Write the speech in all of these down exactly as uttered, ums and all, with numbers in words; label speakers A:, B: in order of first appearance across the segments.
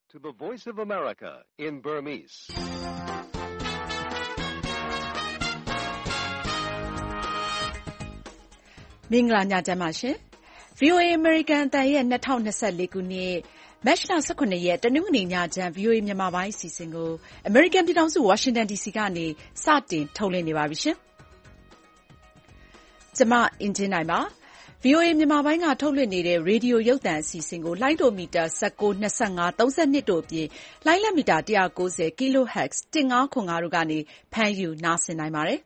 A: To the Voice of America in Burmese.
B: မင်္ဂလာညချမ်းပါရှင် ဗွီအိုအေ American အသံရဲ့၂၀၂၄ခုနှစ်မတ်လ၁၇ရက်တနင်္ဂနွေညချမ်း ဗွီအိုအေမြန်မာပိုင်းအစီအစဉ်ကို American ပြည်ထောင်စု Washington ဒီစီကနေစတင်ထုတ်လွှင့်နေပါပြီရှင်။ကျွန်မအင်ဂျင်နိုင်ပါ။ ဗွီအိုအေမြန်မာပိုင်းကထုတ်လွှင့်နေတဲ့ရေဒီယိုရုပ်သံအစီအစဉ်ကိုလိုင်းဒိုမီတာ၁၉, ၂၅, ၃၂တို့အပြင်လိုင်းလက်မီတာ၁၉၀ kHz ၁၅ခွန်၅တို့ကနေဖမ်းယူနားဆင်နိုင်ပါတယ်။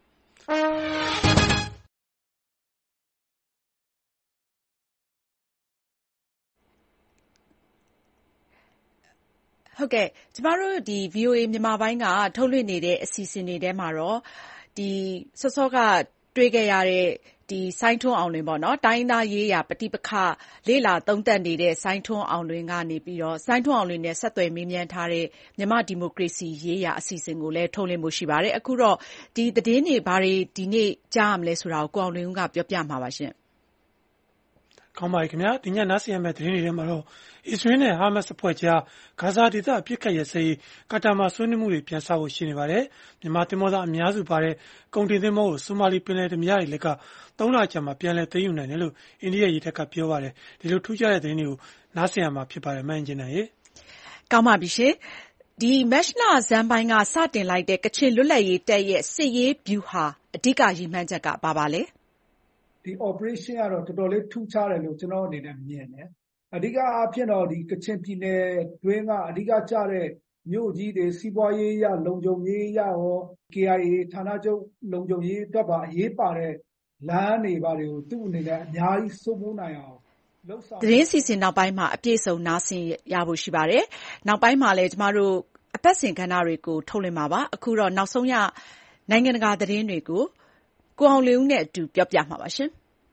B: ဟုတ်ကဲ့ကျမတို့ဒီ ဗွီအိုအေမြန်မာပိုင်းကထုတ်လွှင့်နေတဲ့အစီအစဉ်တွေထဲမှာတော့ဒီစောစောကတွေ့ခဲ့ရတဲ့ဒီစိုင်းထွန်းအောင်လွင်ပေါ့နော်တိုင်းသားရေးရာပဋိပက္ခလေ့လာသုံးသပ်နေတဲ့စိုင်းထွန်းအောင်လွင်ကနေပြီးတော့စိုင်းထွန်းအောင်လွင်နဲ့ဆက်သွယ်မေးမြန်းထားတဲ့မြန်မာဒီမိုကရေစီရေးရာအစီအစဉ်ကိုလည်းထုတ်လွှင့်ဖို့ရှိပါတယ်အခုတော့ဒီသတင်းတွေဘာတွေဒီနေ့ကြားရမလဲဆိုတာကိုကိုအောင်လွင်ဦးကပြောပြမှာပါရှင်
C: ကောင်းပါပြီခင်ဗျာဒီညနားဆင်ရမယ့်သတင်းတွေထဲမှာတော့အစ္စရေးနဲ့ဟာမတ်စ်အဖွဲ့ကြားဂါဇာဒေသအပစ်အခတ်ရပ်စဲရေးကာတာမှာဆွေးနွေးမှုတွေပြန်စဖို့ရှိနေပါတယ်မြန်မာသင်္ဘောသားအများစုပါတဲ့ကုန်တင်သင်္ဘောကိုဆိုမာလီပင်လယ်ဓမြတွေလက်ကသုံးလကြာမှပြန်လည်သိမ်းယူနိုင်တယ်လို့အိန္ဒိယရေတပ်ကပြောပါတယ်ဒီလိုထူးခြားတဲ့သတင်းတွေကိုနားဆင်ရမှာဖြစ်ပါတယ်မှန်ကျင်နိုင်ရေ
B: ကောင်းပါပြီရှင်ဒီမက်လဇန်ပိုင်းကစတင်လိုက်တဲ့ကချင်လွတ်လပ်ရေးတပ်ရဲ့စစ်ရေးဗျူဟာအဓိကရည်မှန်းချက်ကဘာပါလဲ
D: ဒီ operation ကတော့တော်တော်လေးထူးခြားတယ်လို့ကျွန်တော်အနေနဲ့မြင်တယ်အဓိကအားဖြင့်တော့ဒီကချင်ပြည်နယ်တွင်းကအဓိကကျတဲ့မြို့ကြီးတွေစီးပွားရေးရလုံခြုံရေးရရော ကေအိုင်အေ ဌာနချုပ်လုံခြုံရေးအတွက်ပါအရေးပါတဲ့လမ်းတွေပါတွေကိုသူ့အနေနဲ့အများကြီးစိုးမိုးနိုင်အောင်လှုပ်ဆောင်
B: သတင်းစီစဉ်နောက်ပိုင်းမှာအပြည့်စုံနားဆင်ရဖို့ရှိပါတယ်နောက်ပိုင်းမှာလည်းကျမတို့အပတ်စဉ်ကဏ္ဍတွေကိုထုတ်လွှင့်မှာပါအခုတော့နောက်ဆုံးရနိုင်ငံတကာသတင်းတွေကိုကိုအောင်လင်းဦးနဲ့အတူပြောပြမှာပါရှင်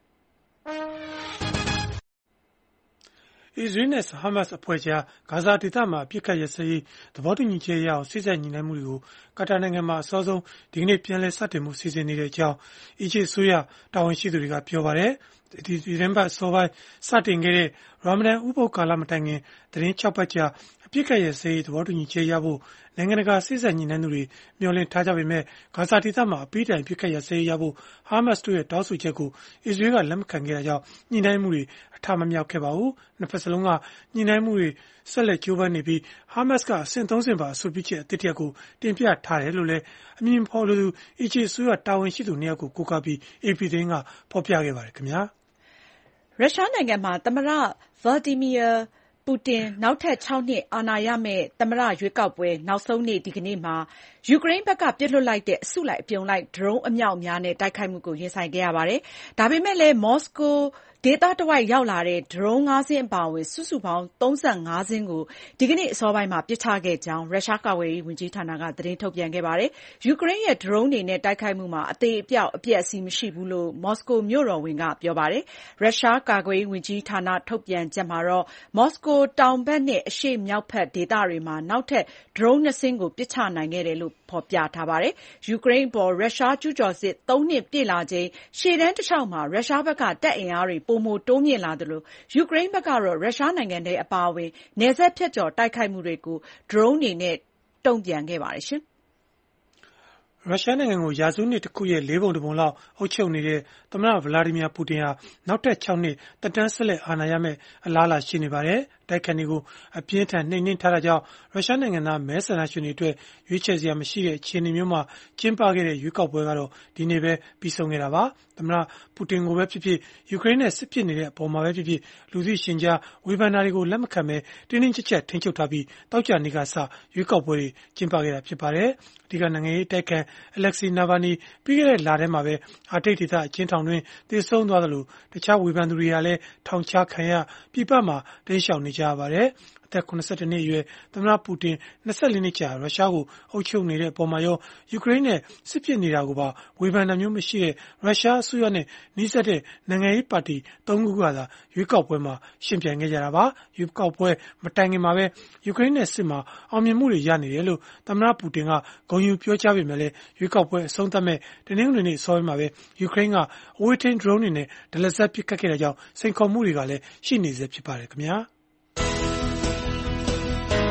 C: အစ္စရေးနဲ့ဟာမတ်စ်အဖွဲ့ကြားဂါဇာဒေသမှာအပစ်အခတ်ရပ်စဲရေးသဘောတူညီချက်ရအောင်စိစက်ညီနိုင်မှုတွေကိုကာတာနိုင်ငံမှာအစောဆုံးဒီကနေ့ပြန်လည်စတင်မှုစီစဉ်နေတဲ့အကြောင်းအီဂျစ်အစိုးရတာဝန်ရှိသူတွေကပြောပါတယ်ဒီဒီဇင်ဘာစောပိုင်းစတင်ခဲ့တဲ့ရာမဒန်ဥပုသ်ကာလမတိုင်ခင်သတင်း၆ပတ်ကြာအပြစ်ကရရေးစေးသဘောတူညီချက်ရဖို့နိုင်ငံတကာစိစက်ညီနှန်းသူတွေမျှော်လင့်ထားကြပေမဲ့ဂါဇာဒေသမှာအပိတိုင်ပြစ်ခတ်ရစေးရဖို့ဟာမတ်စ်တို့ရဲ့တောင်းဆိုချက်ကိုအစ္စရေးကလက်မခံခဲ့တာကြောင့်ညှိနှိုင်းမှုတွေအထမမြောက်ခဲ့ပါဘူးနှစ်ဖက်စလုံးကညှိနှိုင်းမှုတွေဆက်လက်ကြိုးပမ်းနေပြီးဟာမတ်စ်ကအဆင့်သုံးဆင့်ပါအဆိုပြုချက်အသစ်တစ်ရပ်ကိုတင်ပြထားတယ်လို့လည်းအမည်ဖော်လို့အီဂျစ်အစိုးရတာဝန်ရှိသူနှစ်ယောက်ကိုကိုးကားပြီး အေပီ သတင်းကဖော်ပြခဲ့ပါတယ်ခင်ဗျာ
B: ရုရှားနိုင်ငံမှာသမ္မတဗလာဒီမီယာပူတင်နောက်ထပ်၆နှစ်အာဏာရမယ့်သမ္မတရွေးကောက်ပွဲနောက်ဆုံးနေ့ဒီကနေ့မှာယူကရိန်းဘက်ကပစ်လွှတ်လိုက်တဲ့အစုလိုက်အပြုံလိုက်ဒရုန်းအမြောက်များနဲ့တိုက်ခိုက်မှုကိုရင်ဆိုင်ခဲ့ရပါတယ်။ဒါပေမဲ့လည်းမော်စကိုဒေသတဝိုက်ရောက်လာတဲ့ဒရုန်းငါးစင်းအပါအဝင်စုစုပေါင်းသုံးဆယ့်ငါးစင်းကိုဒီကနေ့အစောပိုင်းမှာပစ်ချခဲ့ကြောင်းရုရှားကာကွယ်ရေးဝန်ကြီးဌာနကသတင်းထုတ်ပြန်ခဲ့ပါတယ်။ယူကရိန်းရဲ့ဒရုန်းတွေနဲ့တိုက်ခိုက်မှုမှာအသေးအပျောက်အပျက်အစီးမရှိဘူးလို့မော်စကိုမြို့တော်ဝန်ကပြောပါတယ်။ရုရှားကာကွယ်ရေးဝန်ကြီးဌာနထုတ်ပြန်ချက်မှာတော့မော်စကိုတောင်ဘက်နဲ့အရှေ့မြောက်ဘက်ဒေသတွေမှာနောက်ထပ်ဒရုန်းနှစ်စင်းကိုပစ်ချနိုင်ခဲ့တယ်လို့ဖော်ပြထားပါတယ်။ယူကရိန်းအပေါ်ရုရှားကျူးကျော်စစ်သုံးနှစ်ပြည့်လာချိန်ရှေ့တန်းတစ်လျှောက်မှာရုရှားဘက်ကတပ်အင်အားတွေပိုမိုတိုးမြင့်လာသလိုယူကရိန်းဘက်ကတော့ရုရှားနိုင်ငံထဲအပါအဝင်နယ်စပ်ဖြတ်ကျော်တိုက်ခိုက်မှုတွေကိုဒရုန်းတွေနဲ့တုံ့ပြန်ခဲ့ပါတယ်ရှင်
C: ရုရှားနိုင်ငံကိုရာစုနှစ်တစ်ခုရဲ့လေးပုံတစ်ပုံလောက်အုပ်ချုပ်နေတဲ့သမ္မတဗလာဒီမီယာပူတင်ဟာနောက်ထပ်၆နှစ်တက်တန်းဆက်လက်အာဏာရမယ့်အလားအလာရှိနေပါတယ်။တိုက်ခိုက်နေကိုအပြင်းထန်နှိမ်နင်းထားတာကြောင့်ရုရှားနိုင်ငံသားမဲဆန္ဒရှင်တွေအတွက်ရွေးချယ်စရာမရှိတဲ့အခြေအနေမျိုးမှာကျင်းပခဲ့တဲ့ရွေးကောက်ပွဲကတော့ဒီနေ့ပဲပြီးဆုံးခဲ့တာပါ။သမ္မတပူတင်ကိုပဲဖြစ်ဖြစ်ယူကရိန်းနဲ့စစ်ဖြစ်နေတဲ့အပေါ်မှာပဲဖြစ်ဖြစ်လူသိရှင်ကြားဝေဖန်တာတွေကိုလက်မခံဘဲတင်းတင်းကြပ်ကြပ်ထိန်းချုပ်ထားပြီးတောက်ကြနေကစရွေးကောက်ပွဲတွေကျင်းပခဲ့တာဖြစ်ပါတယ်။အဓိကနိုင်ငံရေးတိုက်ခံအလက်ဆီနာဗာနီပြီးခဲ့တဲ့လထဲမှာပဲအာတိတ်ဒေသအချင်းထောင်တွင်တည်ဆုံသွားသလိုတခြားဝေဖန်သူတွေကလည်းထောင်ချခံရပြည်ပမှာတင်းရှောင်နေကြရပါတယ်။အသက်၇၁နှစ်အရွယ်သမ္မတပူတင်၂၄နှစ်ကြာရုရှားကိုအုပ်ချုပ်နေတဲ့အပေါ်မှာရောယူကရိန်းနဲ့စစ်ဖြစ်နေတာကိုပါဝေဖန်တာမျိုးမရှိတဲ့ရုရှားအစိုးရနဲ့နှိစက်တဲ့နိုင်ငံရေးပါတီသုံးခုကသာရွေးကောက်ပွဲမှာရှင်ပြိုင်ခဲ့ကြတာပါ။ရွေးကောက်ပွဲမတိုင်ခင်မှာပဲယူကရိန်းနဲ့စစ်မှာအောင်မြင်မှုတွေရနေတယ်လို့သမ္မတပူတင်ကဂုဏ်ယူပြောကြားပေမဲ့လည်းရွေးကောက်ပွဲအဆုံးသတ်မဲ့တနင်္ဂနွေနေ့အစောပိုင်းမှာပဲယူကရိန်းကအဝေးထိန်းဒရုန်းတွေနဲ့ဒလစပ်ပစ်ခတ်ခဲ့တဲ့ကြောင့်စိန်ခေါ်မှုတွေကလည်းရှိနေဆဲဖြစ်ပါတယ်ခင်ဗျာ။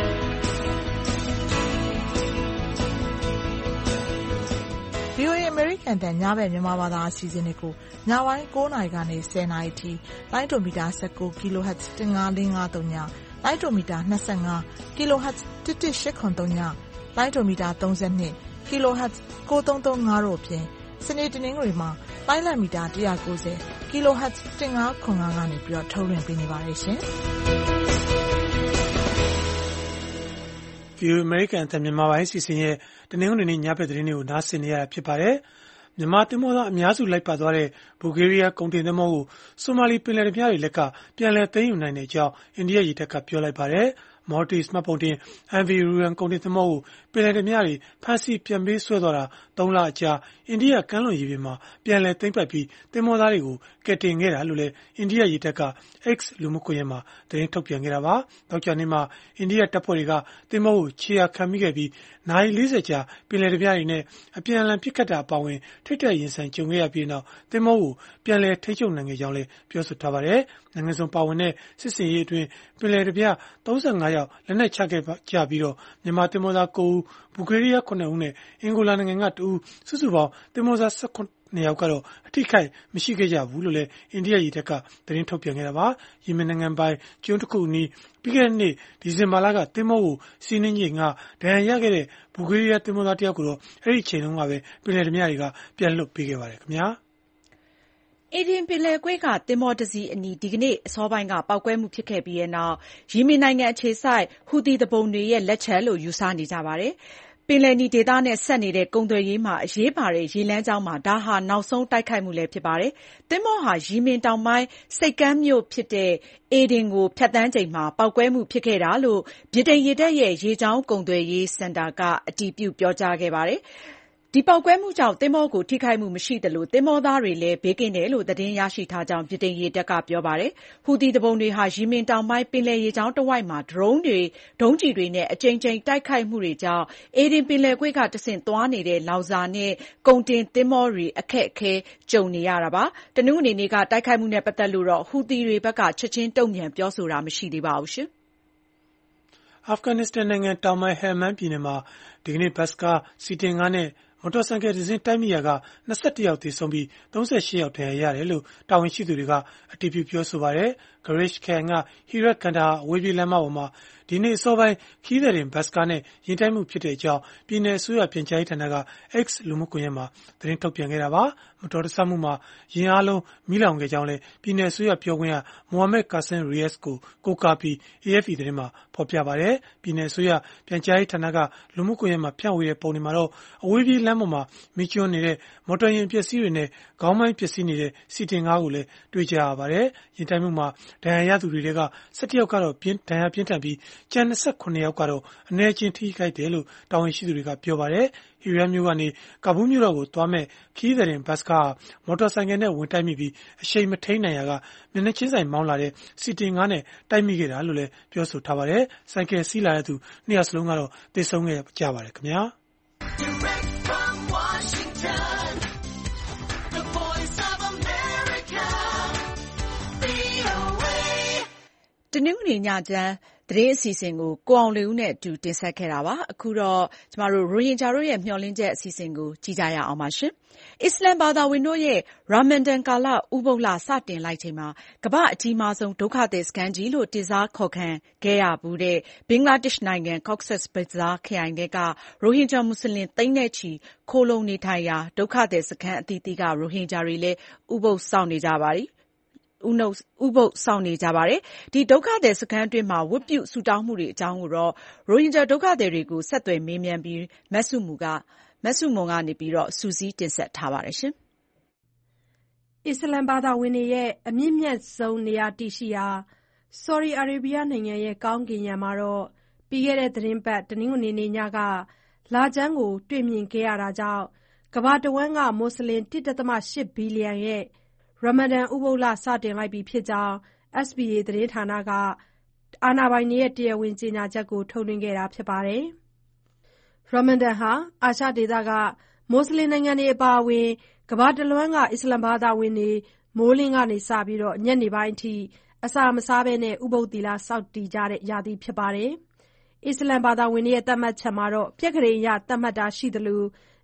E: ဗွီအိုအေ အမေရိကန်အသံညဘက်မြန်မာဘာသာအစီအစဉ်တွေကိုညပိုင်းကိုးနာရီကနေဆယ်နာရီထိလိုင်းဒိုမီတာ၁၉ kHz ၁၅၄၅၃ညလိုင်းဒိုမီတာ၂၅ kHz ၁၁၈၇၃ညလိုင်းဒိုမီတာ၃၂ kHz ၉၃၃၅တို့အပြင်စနေတနင်္ဂနွေမှာလိုင်းလံမီတာ၁၉၀ kHz ၁၅၇၅ကနေပြီးတော့ထုတ်လွှင့်ပေးနေပါတယ်ရှင်။
C: ဗွီအိုအေ အမေရိကန်အသံမြန်မာပိုင်းစီစဉ်ရဲ့တနင်္ဂနွေနေ့ညဘက်သတင်းတွေကိုနားဆင်နေရတာဖြစ်ပါတယ်။မြန်မာသင်္ဘောသားအများစုလိုက်ပါသွားတဲ့ဘူဂေးရီးယားကုန်တင်သင်္ဘောကိုဆိုမာလီပင်လယ်ဓားပြတွေလက်ကပြန်လည်သိမ်းယူနိုင်တဲ့အကြောင်းအိန္ဒိယရေတပ်ကပြောလိုက်ပါတယ်။ Maltese မှတ်ပုံတင် M V Ruran ကုန်တင်သင်္ဘောကိုပင်လယ်ဓားပြတွေဖမ်းဆီးပြန်ပေးဆွဲသွားတာသုံးလအကြာအိန္ဒိယကမ်းလွန်ရေပြင်မှာပြန်လည်သိမ်းပိုက်ပြီးသင်္ဘောသားတွေကိုကယ်တင်ခဲ့တာလို့လည်းအိန္ဒိယရေတပ်က X လူမှုကွန်ရက်မှာသတင်းထုတ်ပြန်ခဲ့တာပါ။သောကြာနေ့မှာအိန္ဒိယတပ်ဖွဲ့တွေကသင်္ဘောကိုခြေရာခံမိခဲ့ပြီးနာရီလေးဆယ်ကြာပင်လယ်ဓားပြတွေနဲ့အပြန်အလှန်ပစ်ခတ်တာအပါအဝင်ထိပ်တိုက်ရင်ဆိုင်ကြုံခဲ့ရပြီးနောက်သင်္ဘောကိုပြန်လည်ထိန်းချုပ်နိုင်ခဲ့ကြောင်းလည်းပြောဆိုထားပါတယ်။နိုင်ငံစုံပါဝင်တဲ့စစ်စင်ရေးအတွင်းပင်လယ်ဓားပြသုံးဆယ့်ငါးယောက်လက်နက်ချခဲ့ကြပြီးတော့မြန်မာသင်္ဘောသားကိုးဦးဘူဂေးရီးယားခုနစ်ဦးနဲ့အင်္ဂိုလာနိုင်ငံကတဦးစုစုပေါင်းသင်္ဘောသား၁၇ယောက်ကတော့အထိခိုက်မရှိခဲ့ကြဘူးလို့လည်းအိန္ဒိယရေတပ်ကသတင်းထုတ်ပြန်ခဲ့တာပါ။ယီမင်နိုင်ငံပိုင်ကျွန်းတစ်ခုအနီးပြီးခဲ့တဲ့နှစ်ဒီဇင်ဘာလကသင်္ဘောကိုစီးနှင်းချိန်ကဒဏ်ရာရခဲ့တဲ့ဘူဂေးရီးယားသင်္ဘောသားတယောက်ကိုတော့အဲ့ဒီအချိန်တုန်းကပဲပင်လယ်ဓားပြတွေကပြန်လွှတ်ပေးခဲ့ပါတယ်ခင်ဗျာ။
B: အေဒင်ပင်လယ်ကွေ့ကသင်္ဘောတစ်စီးအနီးဒီကနေ့အစောပိုင်းကပေါက်ကွဲမှုဖြစ်ခဲ့ပြီးတဲ့နောက်ယီမင်နိုင်ငံအခြေစိုက်ဟူသီသူပုန်တွေရဲ့လက်ချက်လို့ယူဆနေကြပါတယ်။ပင်လယ်နီဒေသနဲ့ဆက်နေတဲ့ကုန်သွယ်ရေးမှာအရေးပါတဲ့ရေလမ်းကြောင်းမှာဒါဟာနောက်ဆုံးတိုက်ခိုက်မှုလည်းဖြစ်ပါတယ်။သင်္ဘောဟာယီမင်တောင်ပိုင်းဆိပ်ကမ်းမြို့ဖြစ်တဲ့အေဒင်ကိုဖြတ်သန်းချိန်မှာပေါက်ကွဲမှုဖြစ်ခဲ့တာလို့ဗြိတိန်ရေတပ်ရဲ့ရေကြောင်းကုန်သွယ်ရေးစင်တာကအတည်ပြုပြောကြားခဲ့ပါတယ်။ဒီပေါက်ကွဲမှုကြောင့်သင်္ဘောကိုထိခိုက်မှုမရှိသလိုသင်္ဘောသားတွေလည်းဘေးကင်းတယ်လို့သတင်းရရှိထားကြောင်းဗြိတိန်ရေတပ်ကပြောပါတယ်။ဟူသီသူပုန်တွေဟာယီမင်တောင်ပိုင်းပင်လယ်ရေကြောင်းတဝိုက်မှာဒရုန်းတွေဒုံးကျည်တွေနဲ့အကြိမ်ကြိမ်တိုက်ခိုက်မှုတွေကြောင့်အေဒင်ပင်လယ်ကွေ့ကတဆင့်သွားနေတဲ့လောင်စာနဲ့ကုန်တင်သင်္ဘောတွေအခက်အခဲကြုံနေရတာပါ။တနင်္ဂနွေနေ့ကတိုက်ခိုက်မှုနဲ့ပတ်သက်လို့တော့ဟူသီတွေဘက်ကချက်ချင်းတုံ့ပြန်ပြောဆိုတာမရှိသေးပါဘူး
C: ။အာဖဂန်နစ္စတန်နိုင်ငံတောင်ပိုင်းဟယ်မန်ပြည်နယ်မှာဒီကနေ့ဘတ်စ်ကားစီတင်ကားနဲ့မော်တော်ဆိုင်ကယ်တစ်စင်းတိုက်မိရာက၂၁ယောက်သေဆုံးပြီး၃၈ယောက်ဒဏ်ရာရတယ်လို့တာဝန်ရှိသူတွေကအတည်ပြုပြောဆိုပါတယ်။ Garish ခရိုင်ကဟီရက်ကန်ဒါအဝေးပြေးလမ်းမပေါ်မှာဒီနေ့အစောပိုင်းခီးသည်တင်ဘတ်စ်ကားနဲ့ရင်တိုက်မှုဖြစ်တဲ့အကြောင်းပြည်နယ်အစိုးရပြန်ကြားရေးဌာနက X လူမှုကွန်ရက်မှာသတင်းထုတ်ပြန်ခဲ့တာပါ။မတော်တဆမှုမှာယာဉ်အားလုံးမီးလောင်ခဲ့ကြောင်းလည်းပြည်နယ်အစိုးရပြောခွင့်ရမိုဟာမက်ကာဆင်ရီယက်စ်ကိုကိုးကားပြီး A F P သတင်းမှာဖော်ပြပါတယ်။ပြည်နယ်အစိုးရပြန်ကြားရေးဌာနကလူမှုကွန်ရက်မှာဖြန့်ဝေတဲ့ပုံတွေမှာတော့အဝေးပြေးလမ်းပေါ်မှာမီးကျွမ်းနေတဲ့မော်တော်ယာဉ်ပျက်စီးတွေနဲ့ခေါင်းမိုင်းပျက်စီးနေတဲ့စီတင်ကားကိုလည်းတွေ့ကြရပါတယ်။ရင်တိုက်မှုမှာဒဏ်ရာရသူတွေထဲက၁၁ယောက်ကတော့ပြင်းဒဏ်ရာပြင်းထန်ပြီးကျန်၂၇ယောက်ကတော့အနည်းချင်းထိခိုက်တယ်လို့တာဝန်ရှိသူတွေကပြောပါတယ်။ဟီရတ်မြို့ကနေကာဘူးမြို့တော်ကိုသွားမဲ့ခီးသည်တင်ဘတ်စ်ကားမော်တော်ဆိုင်ကယ်နဲ့ဝင်တိုက်မိပြီးအရှိန်မထိန်းနိုင်ရာကမျက်နှာချင်းဆိုင်မောင်းလာတဲ့စီတင်ကားနဲ့တိုက်မိခဲ့တာလို့လည်းပြောဆိုထားပါတယ်။ဆိုင်ကယ်စီးလာတဲ့သူနှစ်ယောက်စလုံးကတော့သေဆုံးခဲ့ကြပါတယ်ခင်ဗျာ။
B: တနင်္ဂနွေညချမ်းသတင်းအစီအစဉ်ကိုကိုအောင်လေးဦးနဲ့အတူတင်ဆက်ခဲ့တာပါ။အခုတော့ကျမတို့ရိုဟင်ဂျာတို့ရဲ့မျှော်လင့်ချက်အစီအစဉ်ကိုကြည့်ကြရအောင်ပါရှင်။အစ္စလမ်ဘာသာဝင်တို့ရဲ့ရာမန်ဒန်ကာလဥပုသ်လစတင်လိုက်ချိန်မှာကမ္ဘာအကြီးမားဆုံးဒုက္ခသည်စခန်းကြီးလို့တင်စားခေါ်ခံခဲ့ရဘူးတဲ့ဘင်္ဂလားဒေ့ရှ်နိုင်ငံ Cox's Bazar ခရိုင်ထဲကရိုဟင်ဂျာမွတ်စလင်သိန်းနဲ့ချီခိုလှုံနေထိုင်ရာဒုက္ခသည်စခန်းအသီးသီးကရိုဟင်ဂျာတွေလည်းဥပုသ်စောင့်နေကြပါပြီ။ဥပုသ်ဆောင်နေကြပါတယ်။ဒီဒုက္ခသည်စခန်းအတွင်းမှာဝတ်ပြုဆုတောင်းမှုတွေအကြောင်းကိုတော့ရိုဟင်ဂျာဒုက္ခသည်တွေကိုဆက်သွယ်မေးမြန်းပြီးမဆုမူကမဆုမွန်ကနေပြီးတော့စူးစီးတင်ဆက်ထားပါတယ်ရှင်
F: ။အစ္စလမ်ဘာသာဝင်တွေရဲ့အမြင့်မြတ်ဆုံးနေရာတည်ရှိရာဆော်ဒီအာရေဗျနိုင်ငံရဲ့ကောင်းကင်ယံမှာတော့ပြီးခဲ့တဲ့သတင်းပတ်တနင်္ဂနွေနေ့ညကလာကျန်းကိုတွေ့မြင်ခဲ့ရတာကြောင့်ကမ္ဘာတဝန်းကမွတ်စလင် ၁.၈ ဘီလီယံရဲ့ရမဒန်ဥပုသ်လစတင်လိုက်ပြီဖြစ်ကြောင်း S B A သတင်းဌာနကအာဏာပိုင်တွေရဲ့တရားဝင်ကြေညာချက်ကိုထုတ်လွှင့်ခဲ့တာဖြစ်ပါတယ်။ရမဒန်ဟာအာရှဒေသကမွတ်စလင်နိုင်ငံတွေအပါအဝင်ကမ္ဘာတလွှားကအစ္စလမ်ဘာသာဝင်တွေမိုးလင်းကနေစပြီးညနေပိုင်းအထိအစာမစားဘဲဥပုသ်သီလစောင့်တည်ကြတဲ့ရာသီဖြစ်ပါတယ်။အစ္စလမ်ဘာသာဝင်တွေရဲ့သတ်မှတ်ချက်မှာတော့ပြက္ခဒိန်အရသတ်မှတ်တာရှိသလို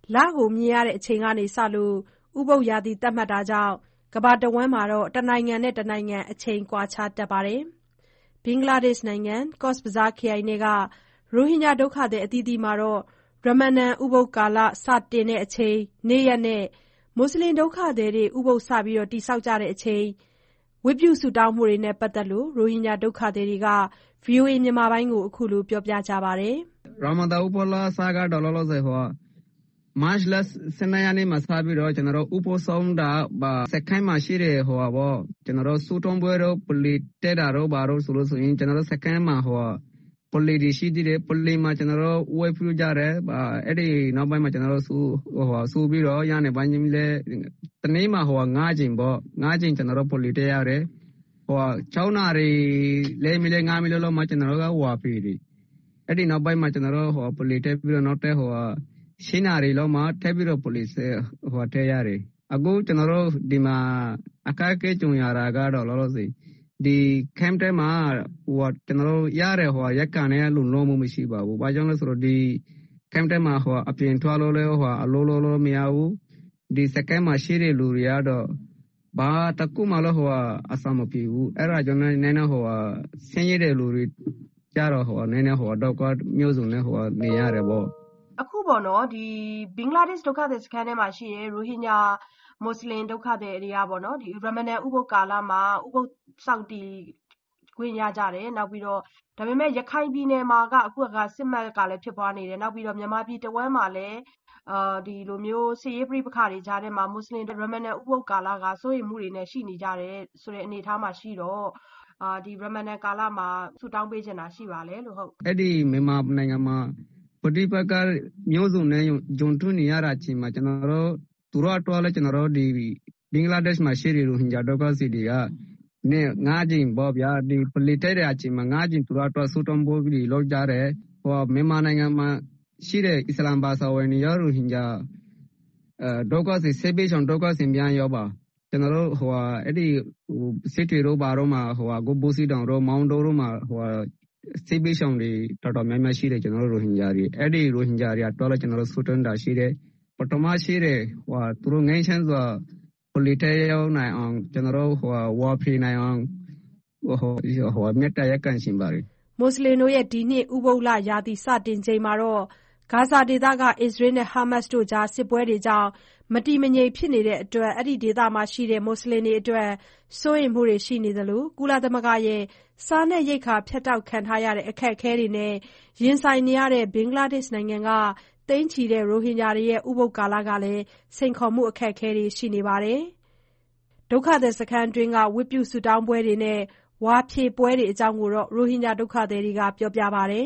F: လကိုမြင်ရတဲ့အချိန်ကစလို့ဥပုသ်ရာသီသတ်မှတ်တာကြောင့်ကမ္ဘာတဝန်းမှာတနိုင်ငံနဲ့တနိုင်ငံအချိန်ကွာခြားတတ်ပါတယ်။ ဘင်္ဂလားဒေ့ရှ်နိုင်ငံ၊ Cox's Bazar ခရိုင်ထဲကရိုဟင်ဂျာဒုက္ခသည်အသီးသီးမှာရမဒန်ဥပုသ်ကာလစတင်တဲ့အချိန်၊နေ့ရက်နဲ့မွတ်ဆလင်ဒုက္ခသည်တွေဥပုသ်စတည်ဆောက်ကြတဲ့အချိန်ဝတ်ပြုဆုတောင်းမှုတွေနဲ့ပတ်သက်လို့ရိုဟင်ဂျာဒုက္ခသည်တွေက ဗွီအိုအေမြန်မာပိုင်းကိုအခုလိုပြောပြကြပါတယ်
G: ။ ရာမာဒန်ဥပုသ်လစကတော့လောလောဆယ်ဟိုမတ်လဆယ်နှစ်ရက်နေ့မှာစပြီးတော့ကျွန်တော်တို့ဥပုသ်ဆောင်တာစက်ခိုင်းမှာရှိတယ်ဟိုပါပေါ့ကျွန်တော်တို့စူတုံးပွဲတော့ပလီတဲတာတော့ဘာလို့ဆိုလို့ဆိုရင်ကျွန်တော်တို့စက်ခိုင်းမှာဟိုပလီဒီရှိတယ်ပလီမှာကျွန်တော်တို့ဝယ်ပြကြတယ်အဲ့ဒီနောက်ပိုင်းမှာကျွန်တော်တို့စူဟိုစူပြီးတော့ရနေပိုင်းကြီးလဲတနေ့မှာဟိုငါးချိန်ပေါ့ငါးချိန်ကျွန်တော်တို့ပလီတဲရတယ်ဟိုချောင်းနာရီလဲမီလဲငါးမီလဲလောက်မှကျွန်တော်တို့ကဟိုပြီအဲ့ဒီနောက်ပိုင်းမှာကျွန်တော်တို့ဟိုပလီတဲပြီးတော့နောက်တဲ့ဟိုရှင်းနာရီလောက်မှထပ်ပြီးတော့ police ဟိုထဲရတယ်အခုကျွန်တော်တို့ဒီမှာအခက်အခဲကြုံရတာကတော့လောလောဆယ်ဒီ camp ထဲမှာဟိုကျွန်တော်တို့ရတဲ့ဟိုရက်ကန်နဲ့လုံလုံးမှုမရှိပါဘူး။ဘာကြောင့်လဲဆိုတော့ဒီ camp ထဲမှာဟိုအပြင်ထွက်လို့လဲဟိုအလိုလိုလိုမရဘူး။ဒီစကဲမှာရှိတဲ့လူတွေကတော့ဘာတကူမှလည်းဟိုအဆမပြေဘူး။အဲ့ဒါကြောင့်လည်းနည်းနည်းဟိုဆင်းရဲတဲ့လူတွေကြတော့ဟိုနည်းနည်းဟိုတော့ကမျိုးစုံနဲ့ဟိုနေရတယ်ပေါ့
F: ။အခုပေါ့နော်ဒီဘင်္ဂလားဒေ့ရှ်ဒုက္ခသည်စခန်းထဲမှာရှိတဲ့ရိုဟင်ဂျာမွတ်ဆလင်ဒုက္ခသည်တွေကပေါ့နော်ဒီရမဒန်ဥပုသ်ကာလမှာဥပုသ်စောင့်တည်ခွင့်ရကြတယ်နောက်ပြီးတော့ဒါပေမဲ့ရခိုင်ပြည်နယ်မှာကအခုကစစ်မှတ်ကလည်းဖြစ်ပွားနေတယ်နောက်ပြီးတော့မြန်မာပြည်တဝန်းမှာလည်းအာဒီလိုမျိုးစစ်ရေးပြပခါတွေကြားထဲမှာမွတ်ဆလင်ရမဒန်ဥပုသ်ကာလကစိုးရိမ်မှုတွေနဲ့ရှိနေကြတယ်ဆိုတဲ့အနေအထားမှာရှိတော့အာဒီရမဒန်ကာလမှာဆူတောင်းပေးချင်တာရှိပါလေလို့ဟုတ်
G: အဲ့ဒီမြန်မာနိုင်ငံမှာပဋိပက္ခမျိုးစုံနဲ့ဂျွန်ထွန်းနေရတာချင်းမှာကျွန်တော်တို့သူတို့တော့လည်းကျွန်တော်တို့ဒီဘင်္ဂလားဒေ့ရှ်မှာရှိတဲ့ရိုဟင်ဂျာဒုက္ခသည်တွေကနဲ့ငါးကြိမ်ပေါ့ဗျာဒီပလီတဲတဲ့အချိန်မှာငါးကြိမ်သူတို့တော့ဆူတုံးဖို့ပြီးလောက်ကြတယ်ဟိုမြန်မာနိုင်ငံမှာရှိတဲ့အစ္စလာမ်ဘာသာဝင်တွေရိုဟင်ဂျာအဲဒုက္ခသည်ဆေးပေးဆောင်ဒုက္ခသည်များရောပါကျွန်တော်တို့ဟိုအဲ့ဒီဟိုစစ်တွေရောဘာရောမှာဟိုဂိုဘိုစီတောင်ရောမောင်တိုရောမှာဟိုစေဘေးရှောင်းတွေတော်တော်များများရှိတယ်ကျွန်တော်တို့ရိုဟင်ဂျာတွေအဲ့ဒီရိုဟင်ဂျာတွေတော့လည်းကျွန်တော်တို့ဆူတွန်းတာရှိတယ်ပထမရှိတယ်ဟိုသူတို့ငိမ့်ချမ်းစွာပလီတဲရောက်နိုင်အောင်ကျွန်တော်တို့ဟိုဝါဖေးနိုင်အောင်ဟိုဟိုမြတ်တရကန်ရှင်ပါရီ
F: မွတ်ဆလင်တို့ရဲ့ဒီနှစ်ဥပုသ်လရာသီစတင်ချိန်မှာတော့ဂါဇာဒေသကအစ္စရေးနဲ့ဟာမတ်စ်တို့ကြားစစ်ပွဲတွေကြောင့်မတည်မငြိမ်ဖြစ်နေတဲ့အတွက်အဲ့ဒီဒေသမှာရှိတဲ့မွတ်ဆလင်တွေအတွက်စိုးရိမ်မှုတွေရှိနေသလိုကုလသမဂ္ဂရဲ့စားနပ်ရိက္ခာဖြတ်တောက်ခံထားရတဲ့အခက်အခဲတွေနဲ့ရင်ဆိုင်နေရတဲ့ဘင်္ဂလားဒေ့ရှ်နိုင်ငံကသိန်းချီတဲ့ရိုဟင်ဂျာတွေရဲ့ဥပုသ်ကာလကလည်းစိန်ခေါ်မှုအခက်အခဲတွေရှိနေပါတယ်။ဒုက္ခသည်စခန်းတွင်းကဝတ်ပြုဆုတောင်းပွဲတွေနဲ့ဝါဖြေပွဲတွေအကြောင်းကိုတော့ရိုဟင်ဂျာဒုက္ခသည်တွေကပြောပြပါတယ်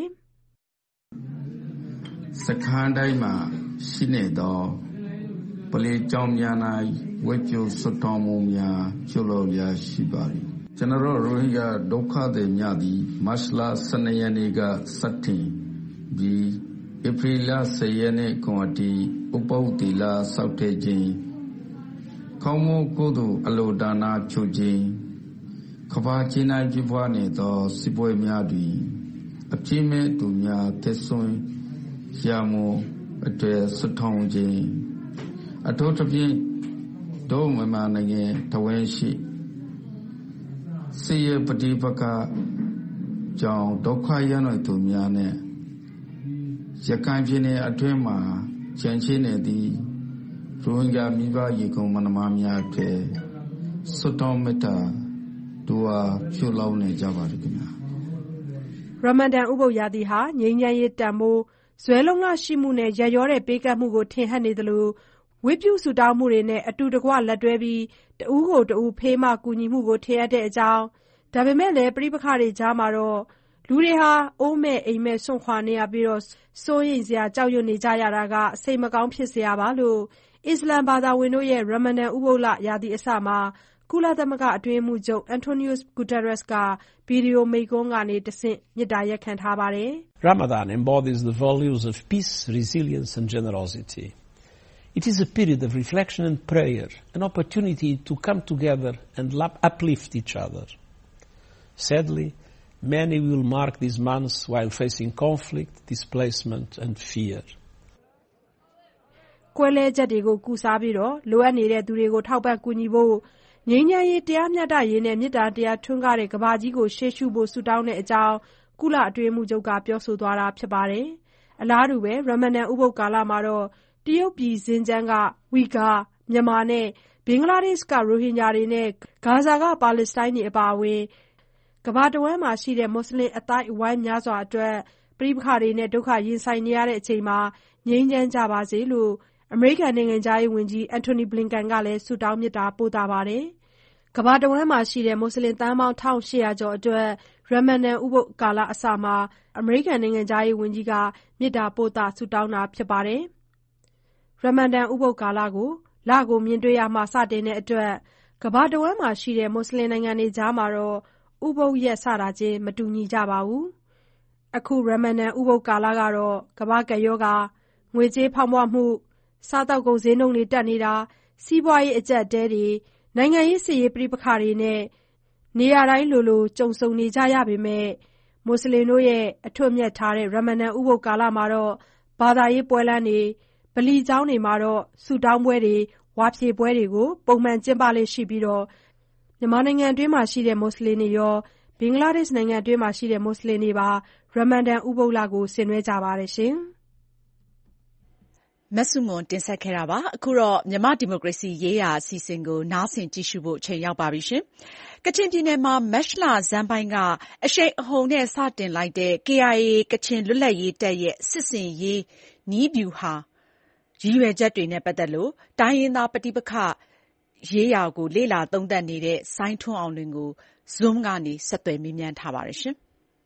H: ။စခန်းတိုင်းမှာရှိနေတော့ပလီကြောင့်များနာဝတ်ပြုဆုတောင်းမှုများပြုလုပ်ရရှိပါတယ်။ကျွန်တော်တို့ရိုဟင်ဂျာဒုက္ခသည်များသည်မတ်လဆယ်နှစ်ရက်နေ့ကစတင်ပြီးဧပြီလဆယ်ရက်နေ့ကုန်အထိဥပုသ်တီလာဆောက်တဲ့ခြင်းခေါင်းမိုးကိုယ်သူအလိုဒါနာဖြုခြင်းကဘာချင်းနိုင်ပြပွားနေသောစစ်ပွဲများတွင်အပြည့်မဲ့သူများသက်ဆုံးရမှုအတွေ့ဆွထောင်းခြင်းအထူးသဖြင့်ဒုမြန်မာနိုင်ငံတဝင်းရှိစစ်ရေးပဋိပက္ခကြောင့်ဒုက္ခရနိုင်သူများနဲ့ရခိုင်ပြည်နယ်အတွင်းမှာကျန်ရှိနေသည့်ရိုဟင်ဂျာမိဘရေကုန်မနမများအတွက်ဆွတောင်းမေတ္တာတို့အားပြုလုပ်နေကြပါတယ်ခင်ဗျာ
F: ရမဒန်ဥပုသ်ရာသီဟာငြိမ်းချမ်းရေးတန်ဖိုးဇွဲလုံးလရှိမှုနဲ့ရရောတဲ့ပေးကမ်းမှုကိုထင်ဟပ်နေသလိုဝတ်ပြုဆုတောင်းမှုတွေနဲ့အတူတကွလက်တွဲပြီးတဦးကိုတဦးဖေးမကူညီမှုကိုထင်ဟပ်တဲ့အကြောင်းဒါပေမဲ့လည်းပြိပခါတွေကြားမှာတော့လူတွေဟာအိုးမဲ့အိမ်မဲ့ဆွန့်ခွာနေရပြီးတော့စိုးရိမ်စရာကြောက်ရွံ့နေကြရတာကစိတ်မကောင်းဖြစ်စရာပါလို့အစ္စလမ်ဘာသာဝင်တို့ရဲ့ရမဒန်ဥပုသ်လရာသီအစမှာကုလသမဂ္ဂအတွင်းမှုချုပ်အန်တိုနီယိုဂူတာရက်စ်ကဗီဒီယိုမိန့်ခွန်းကနေတဆင့်မေတ္တာရပ်ခံထားပါတယ်
I: ။ Ramadan embodies the values of peace, resilience and generosity. It is a period of reflection and prayer, an opportunity to come together and uplift each other. Sadly, many will mark these months while facing conflict, displacement and fear.
F: ကွဲလဲချက်တွေကိုကုစားပြီးလိုအပ်နေတဲ့သူတွေကိုထောက်ပံ့ကူညီဖို့ငြိမ်းချမ်းရေးတရားမျှတရေးနဲ့မေတ္တာတရားထွန်းကားတဲ့ကမ္ဘာကြီးကိုရှေ့ရှုဖို့ဆုတောင်းတဲ့အကြောင်းကုလအတွင်းရေးမှူးချုပ်ကပြောဆိုသွားတာဖြစ်ပါတယ်။အလားတူပဲရမဒန်ဥပုသ်ကာလမှာတော့တရုတ်ပြည်ဇင်ကျန်းကဝီဂါမြန်မာနဲ့ဘင်္ဂလားဒေ့ရှ်ကရိုဟင်ဂျာတွေနဲ့ဂါဇာကပါလက်စတိုင်းတွေအပါအဝင်ကမ္ဘာတဝန်းမှာရှိတဲ့မွတ်စလင်အသိုက်အဝိုင်းများစွာအတွက်ပဋိပက္ခတွေနဲ့ဒုက္ခရင်ဆိုင်နေရတဲ့အချိန်မှာငြိမ်းချမ်းကြပါစေလို့အမေရိကန်နိုင်ငံခြားရေးဝန်ကြီးအန်တိုနီဘလင်ကန်ကလည်းဆုတောင်းမေတ္တာပို့သပါတယ်။ကမ္ဘာတဝန်းမှာရှိတဲ့မွတ်စလင်သန်းပေါင်းတစ်ထောင်ရှစ်ရာကျော်အတွက်ရမဒန်ဥပုသ်ကာလအစမှာအမေရိကန်နိုင်ငံခြားရေးဝန်ကြီးကမေတ္တာပို့သဆုတောင်းတာဖြစ်ပါတယ်။ရမဒန်ဥပုသ်ကာလကိုလကိုမြင်တွေ့ရမှစတင်တဲ့အတွက်ကမ္ဘာတဝန်းမှာရှိတဲ့မွတ်စလင်နိုင်ငံတွေကြားမှာတော့ဥပုသ်ရက်စတာချင်းမတူညီကြပါဘူး။အခုရမဒန်ဥပုသ်ကာလကတော့ကမ္ဘာ့ကပ်ရောဂါငွေကြေးဖောင်းပွမှုစားသောက်ကုန်ဈေးနှုန်းတွေတက်နေတာစီးပွားရေးအကျပ်အတည်းတွေနိုင်ငံရေးစစ်ရေးပဋိပက္ခတွေနဲ့နေရာတိုင်းလိုလိုကြုံဆုံနေကြရပေမဲ့မွတ်စလင်တို့ရဲ့အထွတ်အမြတ်ထားတဲ့ရမဒန်ဥပုသ်ကာလမှာတော့ဘာသာရေးပွဲလမ်းတွေဗလီကျောင်းတွေမှာတော့ဆုတောင်းပွဲတွေဝါဖြေပွဲတွေကိုပုံမှန်ကျင်းပလေ့ရှိပြီးမြန်မာနိုင်ငံအတွင်းမှာရှိတဲ့မွတ်စလင်တွေရောဘင်္ဂလားဒေ့ရှ်နိုင်ငံအတွင်းမှာရှိတဲ့မွတ်စလင်တွေပါရမဒန်ဥပုသ်လကိုဆင်နွှဲကြပါတယ်ရှင်။
B: မဆုမွန်တင်ဆက်ခဲ့တာပါ။အခုတော့မြန်မာဒီမိုကရေစီရေးရာအစီအစဉ်ကိုနားဆင်ကြည့်ရှုဖို့အချိန်ရောက်ပါပြီရှင်။ကချင်ပြည်နယ်မှာမတ်လဆန်းပိုင်းကအရှိန်အဟုန်နဲ့စတင်လိုက်တဲ့ ကေအိုင်အေ ကချင်လွတ်လပ်ရေးတပ်ရဲ့စစ်ဆင်ရေးနည်းဗျူဟာရည်ရွယ်ချက်တွေနဲ့ပတ်သက်လို့တိုင်းရင်းသားပဋိပက္ခရေးရာကိုလေ့လာသုံးသပ်နေတဲ့စိုင်းထွန်းအောင်လွင်ကို Zoom ကနေဆက်သွယ်မေးမြန်းထားပါတယ်ရှင်။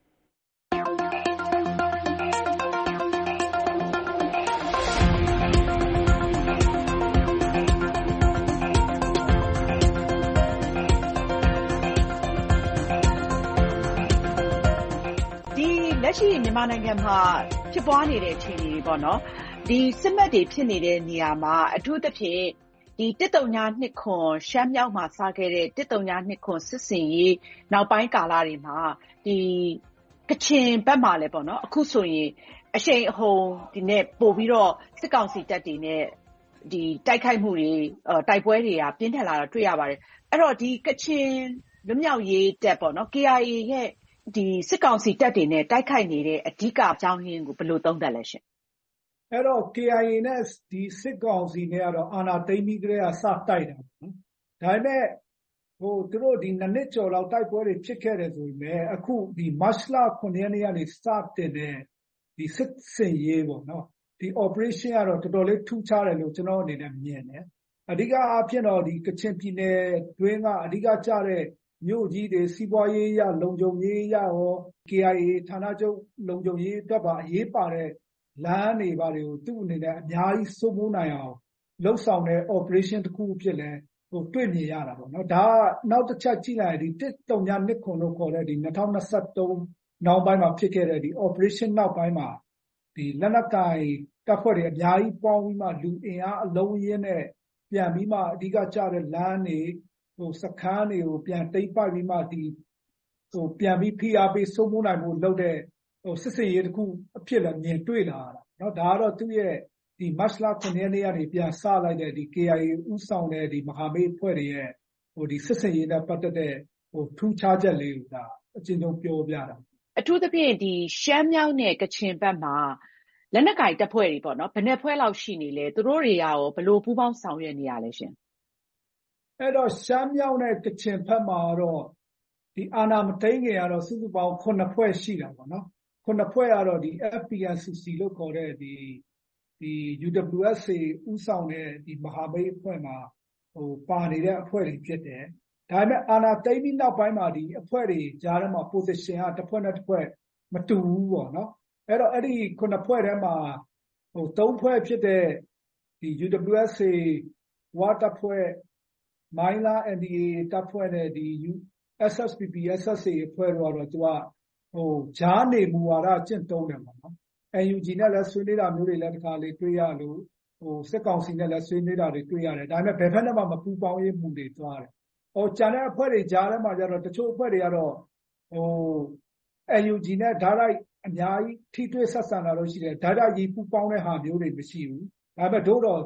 B: လက်ရှိမြန်မာနိုင်ငံမှာဖြစ်ပွားနေတဲ့အခြေအနေတွေပေါ့နော်ဒီစစ်မှတ်တွေဖြစ်နေတဲ့နေရာမှာအထူးသဖြင့်ဒီတစ်တုံညာနှစ်ခွန်ရှမ်းမြောက်မှာစခဲ့တဲ့တစ်တုံညာနှစ်ခွန်စစ်စင်ရေးနောက်ပိုင်းကာလတွေမှာဒီကချင်ဘက်မှာလည်းပေါ့နော်အခုဆိုရင်အရှိန်အဟုန်ဒီနဲ့ပို့ပြီးတော့စစ်ကောင်စီတပ်တွေနဲ့ဒီတိုက်ခိုက်မှုတွေတိုက်ပွဲတွေကပြင်းထန်လာတာတွေ့ရပါတယ်အဲ့တော့ဒီကချင်လွတ်မြောက်ရေးတပ်ပေါ့နော် ကေအိုင်အေ ရဲ့ဒီစစ်ကောင်စီတပ်တွေနဲ့တိုက်ခိုက်နေတဲ့အဓိကအကြောင်းရင်းကိုဘယ်လိုသုံးသပ်လဲရှင်
D: ။အဲ့တော့ ကေအိုင်အေ နဲ့ဒီစစ်ကောင်စီနဲ့ကတော့အာဏာသိမ်းပြီးကတည်းကစတိုက်တာပေါ့နော်။ဒါပေမဲ့ဟိုသူတို့ဒီနှစ်နှစ်ကျော်လောက်တိုက်ပွဲတွေဖြစ်ခဲ့တယ်ဆိုပေမဲ့အခုဒီမတ်လခုနှစ်ရက်နေ့ကနေစတင်တဲ့ဒီစစ်စင်ရေးပေါ့နော်။ဒီ operation ကတော့တော်တော်လေးထူးခြားတယ်လို့ကျွန်တော်အနေနဲ့မြင်တယ်။အဓိကအားဖြင့်တော့ဒီကချင်ပြည်နယ်တွင်းကအဓိကကျတဲ့မြို့ကြီးတွေစီးပွားရေးရလုံခြုံရေးရရော ကေအိုင်အေ ဌာနချုပ်လုံခြုံရေးအတွက်ပါအရေးပါတဲ့လမ်းတွေပါတွေကိုသူ့အနေနဲ့အများကြီးစိုးမိုးနိုင်အောင်လှုပ်ဆောင်တဲ့ operation တစ်ခုဖြစ်လဲဟိုတွေ့မြင်ရတာပေါ့နော်ဒါကနောက်တစ်ချက်ကြည့်လိုက်ဒီတစ်တုံညာနှစ်ခွန်လို့ခေါ်တဲ့ဒီ၂၀၂၃နောက်ပိုင်းမှာဖြစ်ခဲ့တဲ့ဒီ operation နောက်ပိုင်းမှာဒီလက်နက်ကိုင်တပ်ဖွဲ့တွေအများကြီးပေါင်းပြီးမှလူအင်အားအလုံးရင်းနဲ့ပြန်ပြီးမှအဓိကကျတဲ့လမ်းတွေဟိုစခန်းတွေကိုပြန်တိတ်ပိုက်ပြီးမှဒီဟိုပြန်ပြီးဖိအားပေးစိုးမိုးနိုင်မှုလုပ်တဲ့ဟိုစစ်စင်ရေးတစ်ခုအဖြစ်လည်းမြင်တွေ့လာတာเนาะဒါကတော့သူ့ရဲ့ဒီမတ်လခုနှစ်ရက်နေ့ကနေပြန်စလိုက်တဲ့ဒီ ကေအိုင်အေ ဥဆောင်တဲ့ဒီမဟာမိတ်ဖွဲ့တွေရဲ့ဟိုဒီစစ်စင်ရေးနဲ့ပတ်သက်တဲ့ဟိုထူးခြားချက်လေးကိုဒါအချင်းချင်းပြောပြတာ
B: အထူးသဖြင့်ဒီရှမ်းမြောက်နဲ့ကချင်ဘက်မှာလက်နက်ကိုင်တပ်ဖွဲ့တွေပေါ့နော်ဘယ်နှစ်ဖွဲ့လောက်ရှိနေလဲသူတို့တွေရောဘယ်လိုပူးပေါင်းဆောင်ရွက်နေရလဲရှင်
D: အဲ့တော့ရှမ်းမြောက်နဲ့ကချင်ဘက်မှာတော့ဒီအာဏာမသိမ်းခင်ကတော့စုစုပေါင်းခုနှစ်ဖွဲ့ရှိတာပေါ့နော်ခုနှစ်ဖွဲ့ကတော့ဒီ အက်ဖ် ပီ အန် စီ စီ လို့ခေါ်တဲ့ဒီဒီ ယူ ဒဘလျူ အက်စ် အေ ဥဆောင်တဲ့ဒီမဟာမိတ်အဖွဲ့မှာဟိုပါနေတဲ့အဖွဲ့တွေဖြစ်တယ်ဒါပေမဲ့အာဏာသိမ်းပြီးနောက်ပိုင်းမှာဒီအဖွဲ့တွေကြားထဲမှာ position ကတစ်ဖွဲ့နဲ့တစ်ဖွဲ့မတူဘူးပေါ့နော်အဲ့တော့အဲ့ဒီခုနှစ်ဖွဲ့ထဲမှာဟိုသုံးဖွဲ့ဖြစ်တဲ့ဒီ ယူ ဒဘလျူ အက်စ် အေ ဝါတပ်ဖွဲ့မိုင်းလာ အန် ဒီ အေ တပ်ဖွဲ့နဲ့ဒီ အက်စ် အက်စ် ပီ ပီ အက်စ် အက်စ် အေ အဖွဲ့တို့ကတော့သူကဟိုဂျားနေမူဝါဒကျင့်သုံးတယ်ပေါ့နော် အန် ယူ ဂျီ နဲ့လည်းဆွေးနွေးတာမျိုးတွေလည်းတစ်ခါလေတွေ့ရလို့ဟိုစစ်ကောင်စီနဲ့လည်းဆွေးနွေးတာတွေတွေ့ရတယ်ဒါပေမဲ့ဘယ်ဖက်နဲ့မှမပူးပေါင်းရေးမှုတွေသွားတယ်ဟိုဂျာတဲ့အဖွဲ့တွေဂျားထဲမှာကျတော့တချို့အဖွဲ့တွေကတော့ဟို အန် ယူ ဂျီ နဲ့ဓာတ်ရိုက်အများကြီးထိတွေ့ဆက်ဆံတာလို့ရှိတယ်ဓာတ်ရိုက်ကြီးပူးပေါင်းတဲ့ဟာမျိုးတွေမရှိဘူးဒါပေမဲ့တို့တော့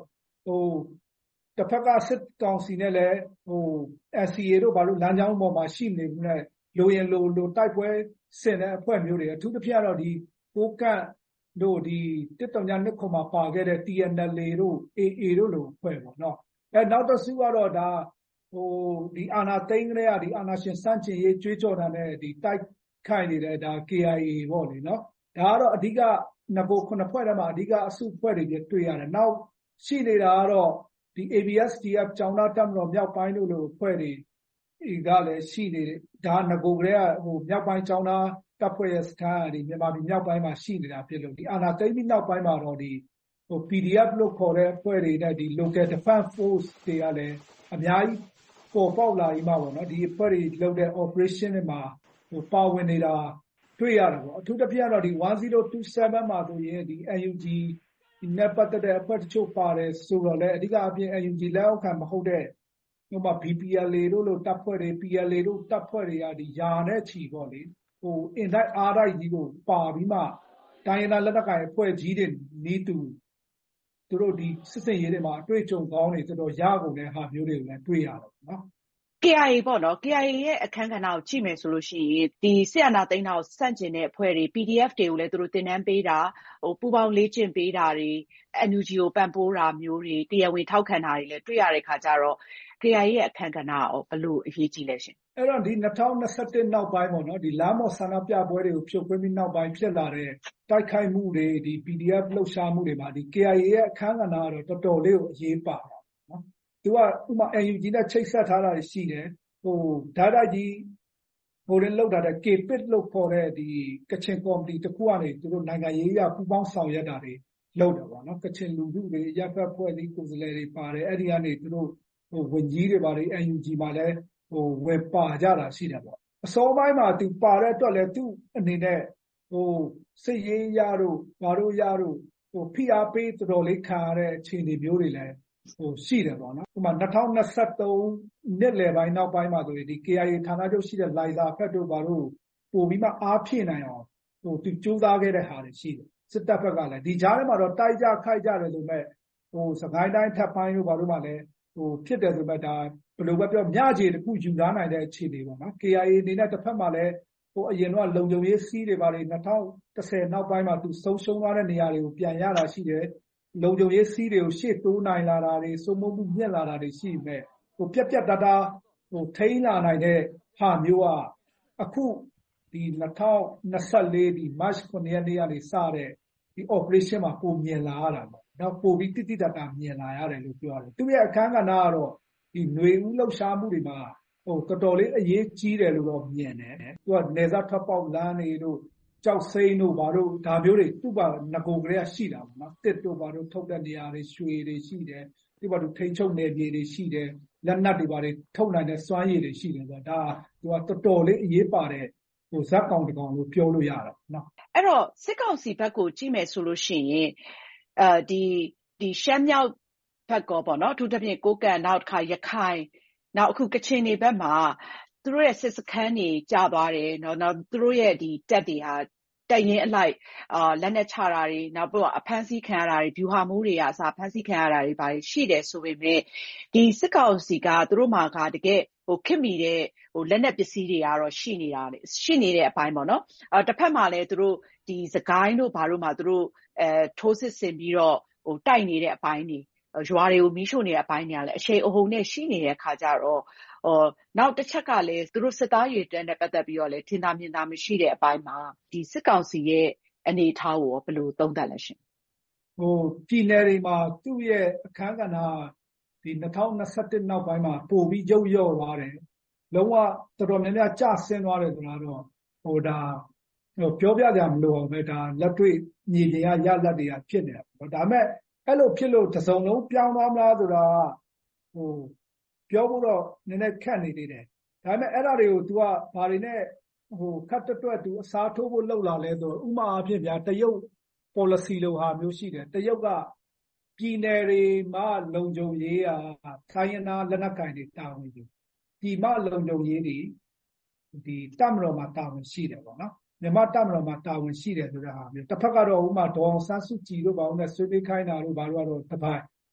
D: ဟိုတစ်ဖက်ကစစ်ကောင်စီနဲ့လည်းဟို N C A တို့ဘာလို့လမ်းကြောင်းပေါ်မှာရှိနေမှုနဲ့လိုရင်လိုလိုတိုက်ပွဲဆင်တဲ့အဖွဲ့မျိုးတွေအထူးသဖြင့်တော့ဒီကိုကန့်တို့ဒီတစ်တော်ညာနှစ်ခုမှာပါခဲ့တဲ့ T N L A တို့ A A တို့လိုအဖွဲ့ပေါ့နော်အဲနောက်တစ်စုကတော့ဒါဟိုဒီအာနာသိန်းကလေးကဒီအာနာရှင်စန့်ကျင်ရေးကြွေးကြော်တာနဲ့ဒီတိုက်ခိုက်နေတဲ့ဒါ K I A ပေါ့လေနော်ဒါကတော့အဓိကနဘိုခုနှစ်ဖွဲ့ထဲမှာအဓိကအစုဖွဲ့တွေတွေ့ရတယ်နောက်ရှိနေတာကတော့ဒီ A B S D F ကျောင်းသားတပ်မတော်မြောက်ပိုင်းတို့လိုဖွဲ့တွေကလည်းရှိနေတယ်ဒါငကိုကလေးကဟိုမြောက်ပိုင်းကျောင်းသားတပ်ဖွဲ့ရဲ့စခန်းဒီမြန်မာပြည်မြောက်ပိုင်းမှာရှိနေတာဖြစ်လို့ဒီအာဏာသိမ်းပြီးနောက်ပိုင်းမှာတော့ဒီဟို P D F လို့ခေါ်တဲ့ဖွဲ့တွေနဲ့ဒီ local defense force တွေကလည်းအများကြီးပေါ်ပေါက်လာပြီးမှပေါ့နော်ဒီဖွဲ့တွေလုပ်တဲ့ operation တွေမှာဟိုပါဝင်နေတာတွေ့ရတယ်ပေါ့အထူးသဖြင့်တော့ဒီone zero two sevenမှာဆိုရင်ဒီ N U G ဒီနဲ့ပတ်သက်တဲ့အဖွဲ့တချို့ပါတယ်ဆိုတော့လေအဓိကအပြင် N U G လက်အောက်ခံမဟုတ်တဲ့ဟိုမှာ B P L A တို့လိုတပ်ဖွဲ့တွေ P L A တို့တပ်ဖွဲ့တွေကဒီယာနဲ့ချီပေါ့လေဟိုအင်တိုက်အားတိုက်ကြီးကိုပါပြီးမှတိုင်းရင်းသားလက်နက်ကိုင်အဖွဲ့ကြီးတွေနီးတူသူတို့ဒီစစ်စင်ရေးတွေမှာအတွေ့အကြုံကောင်းတွေတော်တော်ရကုန်တဲ့ဟာမျိုးတွေကိုလည်းတွေ့ရတယ်နော်
B: K I A ပေါ့နော် K I A ရဲ့အခန်းကဏ္ဍကိုကြည့်မယ်ဆိုလို့ရှိရင်ဒီစစ်အာဏာသိမ်းတာကိုစန့်ကျင်တဲ့အဖွဲ့တွေ P D F တွေကိုလည်းသူတို့တင်နန်းပေးတာဟိုပူပေါင်းလေ့ကျင့်ပေးတာတွေ N U G ကိုပံ့ပိုးတာမျိုးတွေတရားဝင်ထောက်ခံတာတွေလည်းတွေ့ရတဲ့ခါကျတော့ K I A ရဲ့အခန်းကဏ္ဍကိုဘယ်လိုအရေးကြီးလဲရှင်
D: အဲ့တော့ဒီtwo thousand twenty-oneနောက်ပိုင်းပေါ့နော်ဒီလမ်းမော်ဆန္ဒပြပွဲတွေကိုဖြုတ်ခွင်းပြီးနောက်ပိုင်းဖြစ်လာတဲ့တိုက်ခိုက်မှုတွေဒီ P D F လှုပ်ရှားမှုတွေမှာဒီ K I A ရဲ့အခန်းကဏ္ဍကတော့တော်တော်လေးကိုအရေးပါတာနော်သူကဥပမာ N U G နဲ့ချိတ်ဆက်ထားတာရှိတယ်ဟိုဓာတ်တိုက်ကြီးဟိုရင်လောက်တာတဲ့ K P I T လို့ခေါ်တဲ့ဒီကချင်ကော်မတီတစ်ခုကနေသူတို့နိုင်ငံရေးအရပူးပေါင်းဆောင်ရွက်တာတွေလုပ်တယ်ပေါ့နော်ကချင်လူထုတွေရပ်ဖက်ဖွဲ့စည်းကိုယ်စားလှယ်တွေပါတယ်အဲ့ဒီကနေသူတို့ဟိုဝန်ကြီးတွေပါတယ် N U G မှာလည်းဟိုဝယ်ပါကြတာရှိတယ်ပေါ့အစောပိုင်းမှာသူပါတဲ့အတွက်လည်းသူ့အနေနဲ့ဟိုစစ်ရေးရတို့ဘာတို့ရတို့ဟိုဖိအားပေးတော်တော်လေးခံရတဲ့အခြေအနေမျိုးတွေလည်းဟိုရှိတယ်ပေါ့နော်ဥပမာtwo thousand twenty-threeနှစ်လယ်ပိုင်းနောက်ပိုင်းမှာဆိုရင်ဒီ K I A ဌာနချုပ်ရှိတဲ့လိုင်ဇာဖက်တို့ဘာတို့ပို့ပြီးမှအားဖြည့်နိုင်အောင်ဟိုသူစူးစမ်းခဲ့တဲ့ဟာတွေရှိတယ်စစ်တပ်ဘက်ကလည်းဒီကြားထဲမှာတော့တိုက်ကြခိုက်ကြတယ်လို့မဲ့ဟိုစကိုင်းတိုင်းထပ်ပိုင်းတို့ဘာတို့မှလည်းဟိုဖြစ်တယ်ဆိုမဲ့ဒါဘယ်လိုပဲပြောမြကြေတခုယူထားနိုင်တဲ့အခြေအနေပေါ့နော် K I A အနေနဲ့တစ်ဖက်မှာလည်းဟိုအရင်တော့လုံခြုံရေးစီးတွေဘာတွေtwo thousand tenနောက်ပိုင်းမှာသူဆုံးရှုံးသွားတဲ့နေရာတွေကိုပြန်ရတာရှိတယ်လုံခြုံရေးစီးတွေကိုရှေ့တိုးနိုင်လာတာတွေစိုးမိုးမှုမြင့်လာတာတွေရှိမဲ့ဟိုပြက်ပြက်တတားဟိုထိန်းလာနိုင်တဲ့ဟာမျိုးကအခုဒီtwo thousand twenty-fourဒီ March nineရက်နေ့ကနေစတဲ့ဒီ operation မှာပုံမြင်လာရတာပေါ့နောက်ပို့ပြီးတိတိတတ်တာမြင်လာရတယ်လို့ပြောရတယ်သူရဲ့အခန်းကဏ္ဍကတော့ဒီຫນွေဦးလှုပ်ရှားမှုတွေမှာဟိုတော်တော်လေးအရေးကြီးတယ်လို့တော့မြင်တယ်သူကနေစားထွက်ပေါက်လမ်းတွေတို့ကြောက်စိမ့်တို့ဘာတို့ဒါမျိုးတွေသူ့ဘာငကိုကလေးကရှိတာပေါ့နော်တစ်တို့ဘာတို့ထုတ်တဲ့နေရာတွေရွှေတွေရှိတယ်သူ့ဘာတို့ထိန်ချုပ်နေပြေတွေရှိတယ်လက်နက်တွေဘာတွေထုတ်နိုင်တဲ့စွမ်းရည်တွေရှိတယ်ဆိုတော့ဒါသူကတော်တော်လေးအရေးပါတဲ့ဟိုဇက်ကောင်တကောင်လို့ပြောလို့ရတာနော်
B: အဲ့တော့စစ်ကောင်စီဘက်ကိုကြည့်မယ်ဆိုလို့ရှိရင်အဲဒီဒီရှမ်းမြောက်ဘက်ကောပေါ့နော်အထူးသဖြင့်ကိုကန့်နောက်တစ်ခါရခိုင်နောက်အခုကချင်တွေဘက်မှာသူတို့ရဲ့စစ်စခန်းတွေကျသွားတယ်နော်နောက်သူတို့ရဲ့ဒီတက်တွေဟာတက်ရင်အလိုက်အာလက်နက်ချတာတွေနောက်ပြီးတော့အဖမ်းဆီးခံရတာတွေဗျူဟာမှုတွေကအစားဖမ်းဆီးခံရတာတွေပါရှိတယ်ဆိုပေမဲ့ဒီစစ်ကောင်စီကသူတို့မှာကတကယ်ဟိုခစ်မီတဲ့ဟိုလက်နက်ပစ္စည်းတွေကတော့ရှိနေတာလေရှိနေတဲ့အပိုင်းပေါ့နော်အဲတစ်ဖက်မှာလည်းသူတို့ဒီစကိုင်းတို့ဘာတို့မှာသူတို့အဲထိုးစစ်ဆင်ပြီးတော့ဟိုတိုက်နေတဲ့အပိုင်းတွေရွာတွေကိုမီးရှို့နေတဲ့အပိုင်းတွေကလည်းအရှိန်အဟုန်နဲ့ရှိနေတဲ့အခါကျတော့ဟိုနောက်တစ်ချက်ကလည်းသူတို့စစ်သားရေးတန်းနဲ့ပတ်သက်ပြီးတော့လည်းထင်သာမြင်သာမရှိတဲ့အပိုင်းမှာဒီစစ်ကောင်စီရဲ့အနေအထားကိုဘယ်လိုသုံးသပ်လဲရှင်
D: ဟိုပြည်နယ်တွေမှာသူ့ရဲ့အခန်းကဏ္ဍဒီtwo thousand twenty-oneနောက်ပိုင်းမှာပို့ပြီးရုပ်ရော့သွားတယ်လုံးဝတော်တော်များများကျဆင်းသွားတယ်ဆိုတာတော့ဟိုဒါဟိုပြောပြကြမလို့အောင်ပဲဒါလက်တွေ့မြေပြင်ကရလက်တွေကဖြစ်နေတာပေါ့ဒါပေမဲ့အဲ့လိုဖြစ်လို့တစ်စုံလုံးပြောင်းသွားမလားဆိုတာဟိုပြောဖို့တော့နည်းနည်းခက်နေသေးတယ်ဒါပေမဲ့အဲ့ဒါတွေကို तू ကဘာတွေနဲ့ဟိုခတ်တွတ် तू အစားထိုးဖို့လုပ်လာလဲဆိုဥမာအဖြစ်ဗျာတရုတ် policy လိုဟာမျိုးရှိတယ်တရုတ်ကပြည်နယ်တွေမှာလုံခြုံရေးอ่ะခိုင်းနာလက်နက်ကင်တွေတာဝန်ယူပြည်မလုံခြုံရေးတွေဒီတပ်မတော်မှာတာဝန်ရှိတယ်ပေါ့နော်မြန်မာတပ်မတော်မှာတာဝန်ရှိတယ်ဆိုတဲ့ဟာမျိုးတစ်ဖက်ကတော့ဥမာဒေါအောင်ဆန်းစုကြည်တို့ဘာလို့လဲဆွေးနွေးခိုင်းတာတို့ဘာလို့ကတော့တစ်ပိုင်း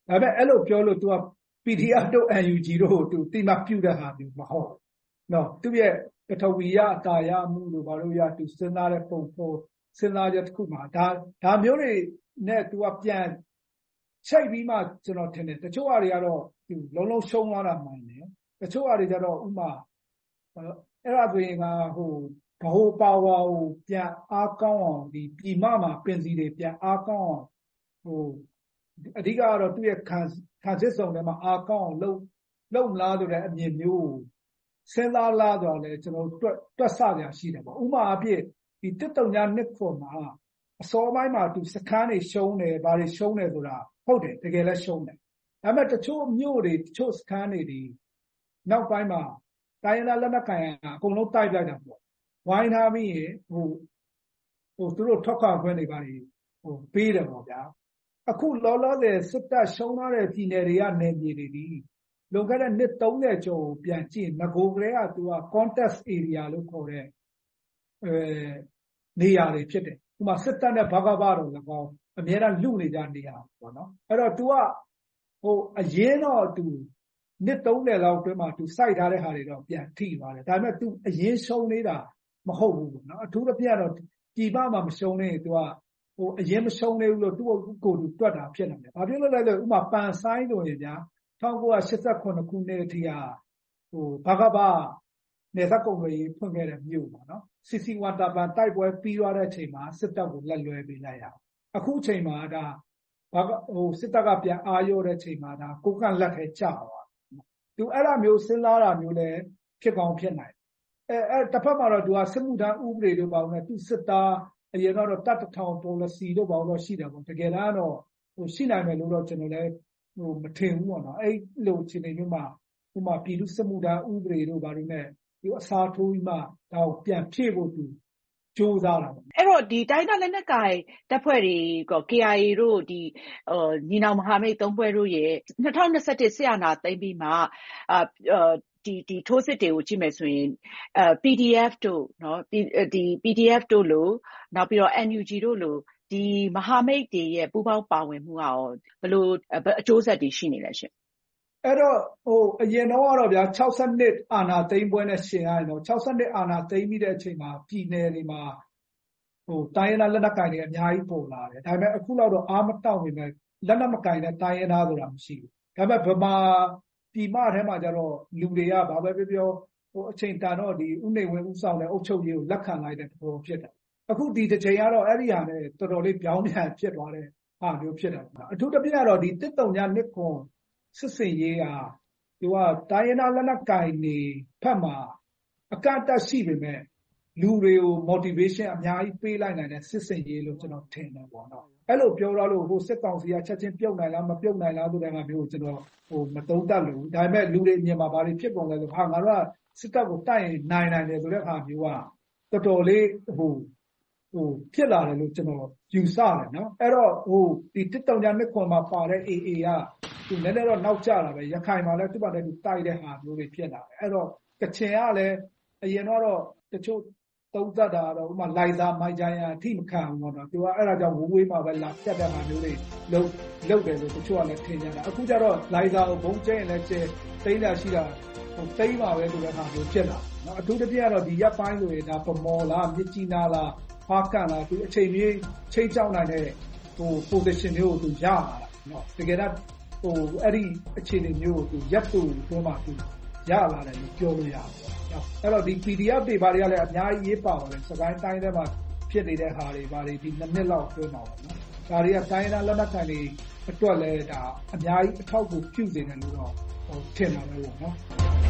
D: ဒါပေမဲ့အဲ့လိုပြောလို့ तू က ပီ ဒီ အက်ဖ် တို့ အန် ယူ ဂျီ တို့ကို तू တိမပြုတဲ့ဟာမျိုးမဟုတ်နော်သူ့ရဲ့ပထဝီရအတာရမှုလို့ဘာလို့ရ तू စဉ်းစားတဲ့ပုံပေါ်စဉ်းစားချက်တစ်ခုမှာဒါဒါမျိုးတွေနဲ့ तू ကပြန်ချိတ်ပြီးမှကျွန်တော်ထင်တယ်တချို့အရာတွေကတော့ तू လုံးလုံးရှုံးသွားတာမှန်တယ်တချို့အရာတွေကျတော့ဥမာအဲ့ဒါဆိုရင်ကဟိုဘဟိုပါဝါကိုပြန်အားကောင်းအောင်ဒီပြည်မမှာပင်စီတွေပြန်အားကောင်းအောင်ဟိုအဓိကကတော့သူ့ရဲ့ခံခံစစ်ဆောင်ထဲမှာအားကောင်းအောင်လုံလုံလားဆိုတဲ့အမြင်မျိုးစဉ်းစားလားဆိုတော့လေကျွန်တော်တွက်တွက်ဆကြရှိတယ်ပေါ့ဥမာအဖြစ်ဒီတစ်တုံညာနှစ်ခွန်မှာအစောပိုင်းမှာသူစခန်းတွေရှုံးတယ်ဘာတွေရှုံးတယ်ဆိုတာဟုတ်တယ်တကယ်လည်းရှုံးတယ်ဒါပေမဲ့တချို့မြို့တွေတချို့စခန်းတွေဒီနောက်ပိုင်းမှာတိုင်းရင်းသားလက်နက်ကိုင်အကုန်လုံးတိုက်လိုက်တာပေါ့ဝိုင်းထားပြီးရင်ဟိုဟိုသူတို့ထောက်ခံခွင့်တွေပါဟိုပေးတယ်ပေါ့ဗျာအခုလောလောဆယ်စစ်တပ်ရှုံးထားတဲ့ပြည်နယ်တွေကနေပြည်တွေဒီလွန်ခဲ့တဲ့နှစ်သုံးဆယ်ကျော်ပြန်ကြည့်ငကိုကလေးကသူက contest area လို့ခေါ်တဲ့အဲနေရာတွေဖြစ်တယ်ဥပမာစစ်တပ်နဲ့ဘာကဘာတော့လည်းကောင်းအများအားလူနေကြနေရပေါ့နော်အဲ့တော့ तू ကဟိုအရင်တော့ तू နှစ်သုံးဆယ်လောက်အတွင်းမှာ तू စိုက်ထားတဲ့ဟာတွေတော့ပြန်ထိသွားတယ်ဒါပေမဲ့ तू အရင်ရှုံးနေတာမဟုတ်ဘူးပေါ့နော်အထူးသဖြင့်တော့ပြည်ပမှာမရှုံးနေ तू ကဟိုအရင်မရှုံးနေဘူးလို့သူ့ကိုယ်သူတွက်တာဖြစ်နေတယ်ဘာဖြစ်လို့လဲဆိုဥမာပန်ဆိုင်လို့ရင်ဗျာ၁၉၈၇ခုနှစ်အထိကဟိုဘာကဘာနေသက်ကုန်တွေဖွင့်ခဲ့တဲ့မြို့ပေါ့နော်စီစီဝါတာပန်တိုက်ပွဲပြီးသွားတဲ့အချိန်မှာစစ်တပ်ကိုလက်လွဲပေးလိုက်ရအောင်အခုအချိန်မှာဒါဘာကဟိုစစ်တပ်ကပြန်အာရုံတဲ့အချိန်မှာဒါကိုကန့်လက်ထဲကျသွားသူအဲ့လိုမျိုးစဉ်းစားတာမျိုးလည်းဖြစ်ကောင်းဖြစ်နိုင်အဲအဲတစ်ဖက်မှာတော့သူကစစ်မှုထမ်းဥပဒေတို့ပေါ့နဲ့သူစစ်သားအရင်တော့တတ်တထောင် policy တို့ဘာလို့ရှိတယ်ပေါ့တကယ်တော့ဟိုရှိနိုင်မယ်လို့တော့ကျွန်တော်လည်းဟိုမထင်ဘူးပေါ့နော်အဲ့လိုအခြေအနေမျိုးမှာဥမာပြည်သူစစ်မှုထမ်းဥပဒေတို့ဘာလို့နဲ့ဒီအစားထိုးပြီးမှဒါကိုပြန်ဖြည့်ဖို့သူကြိုးစားတာပေါ့
B: အဲ့တော့ဒီတိုင်းဒေသလက်နက်ကိုင်တပ်ဖွဲ့တွေက ကေ အိုင် အေ တို့ဒီဟိုညီနောင်မဟာမိတ်သုံးဖွဲ့တို့ရဲ့၂၀၂၁စစ်အာဏာသိမ်းပြီးမှအာဒီဒီထိုးစစ်တွေကိုကြည့်မယ်ဆိုရင်အဲ ပီ ဒီ အက်ဖ် တို့เนาะဒီ ပီ ဒီ အက်ဖ် တို့လို့နောက်ပြီးတော့ အန် ယူ ဂျီ တို့လို့ဒီမဟာမိတ်တွေရဲ့ပူးပေါင်းပါဝင်မှုကရောဘယ်လိုအကျိုးဆက်တွေရှိနေလဲရှင်
D: အဲ့တော့ဟိုအရင်တော့ကတော့ဗျာ၆၂အာဏာသိမ်းပွဲနဲ့ရှင်ရရင်တော့၆၂အာဏာသိမ်းပြီးတဲ့အချိန်မှာပြည်နယ်တွေမှာဟိုတိုင်းရင်းသားလက်နက်ကိုင်တွေအများကြီးပေါ်လာတယ်ဒါပေမဲ့အခုတော့အားမတောင့်နေမဲ့လက်နက်မကိုင်တဲ့တိုင်းရင်းသားဆိုတာမရှိဘူးဒါပေမဲ့ဗမာပြည်မထဲမှာကျတော့လူတွေကဘာပဲပြောပြောဟိုအချိန်တန်တော့ဒီဥနေဝင်ဥဆောင်တဲ့အုပ်ချုပ်ရေးကိုလက်ခံလိုက်တဲ့သဘောဖြစ်တယ်အခုဒီတစ်ချိန်ကတော့အဲ့ဒီဟာနဲ့တော်တော်လေးပြောင်းပြန်ဖြစ်သွားတဲ့ဟာမျိုးဖြစ်တယ်အထူးသဖြင့်ကတော့ဒီတစ်တုံညာနှစ်ခွန်စစ်စင်ရေးကသူကတိုင်းရင်းသားလက်နက်ကိုင်တွေဖက်မှာအကန့်အသတ်ရှိပေမဲ့လူတွေကို motivation အများကြီးပေးလိုက်နိုင်တဲ့စစ်စင်ရေးလို့ကျွန်တော်ထင်တယ်ပေါ့နော်အဲ့လိုပြောရလို့ဟိုစစ်ကောင်စီကချက်ချင်းပြုတ်နိုင်လားမပြုတ်နိုင်လားဆိုတဲ့ဟာမျိုးကိုကျွန်တော်ဟိုမသုံးသပ်လို့ဒါပေမဲ့လူတွေအမြင်မှာဘာတွေဖြစ်ကုန်လဲဆိုဟာငါတို့ကစစ်တပ်ကိုတိုက်ရင်နိုင်နိုင်တယ်ဆိုတဲ့ဟာမျိုးကတော်တော်လေးဟိုဟိုဖြစ်လာတယ်လို့ကျွန်တော်ယူဆတယ်နော်အဲ့တော့ဟိုဒီတစ်တုံညာနှစ်ခွန်မှာပါတဲ့ အေ အေ ကသူလည်းလည်းတော့နောက်ကျလာပဲရခိုင်မှာလည်းသူ့ဘာလဲသူတိုက်တဲ့ဟာမျိုးတွေဖြစ်လာတယ်အဲ့တော့ကချင်ကလည်းအရင်တော့တချို့သုံးသပ်တာတော့ဥမာလိုက်စားမိုက်ကြိုင်းအထိမခံဘူးပေါ့နော်သူကအဲ့ဒါကြောင့်ဝဝေးမှာပဲလာပြတ်တဲ့ဟာမျိုးတွေလုံလုံတယ်လို့တချို့ကလည်းထင်ကြတာအခုကျတော့လိုက်စားကိုဘုံကျဲရင်လည်းကျဲသိမ်းတာရှိတာဟိုသိမ်းပါပဲဆိုတဲ့ဟာမျိုးဖြစ်လာနော်အထူးသဖြင့်ကတော့ဒီရပ်ပိုင်းဆိုရင်ဒါပမော်လားမြစ်ကြီးနားလားဖားကန်လားသူအချိန်ကြီးချိန်ချောက်နိုင်တဲ့ဟို position မျိုးကိုသူရလာတာနော်တကယ်တော့ဟိုအဲ့ဒီအခြေအနေမျိုးကိုသူရပ်သူတွန်းမှသူရလာတယ်လို့ပြောလို့ရတယ်နော်အဲ့တော့ဒီ ပီ ဒီ အက်ဖ် တွေဘာတွေကလည်းအများကြီးရေးပါပါတယ်စကိုင်းတိုင်းထဲမှာဖြစ်နေတဲ့ဟာတွေဘာတွေဒီနှစ်နှစ်လောက်တွန်းပါပေါ့နော်ဒါတွေကတိုင်းသားလက်နက်ကိုင်တွေအတွက်လည်းဒါအများကြီးအထောက်အကူပြုစေတယ်လို့တော့ဟိုထင်ပါတယ်ပေါ့နော်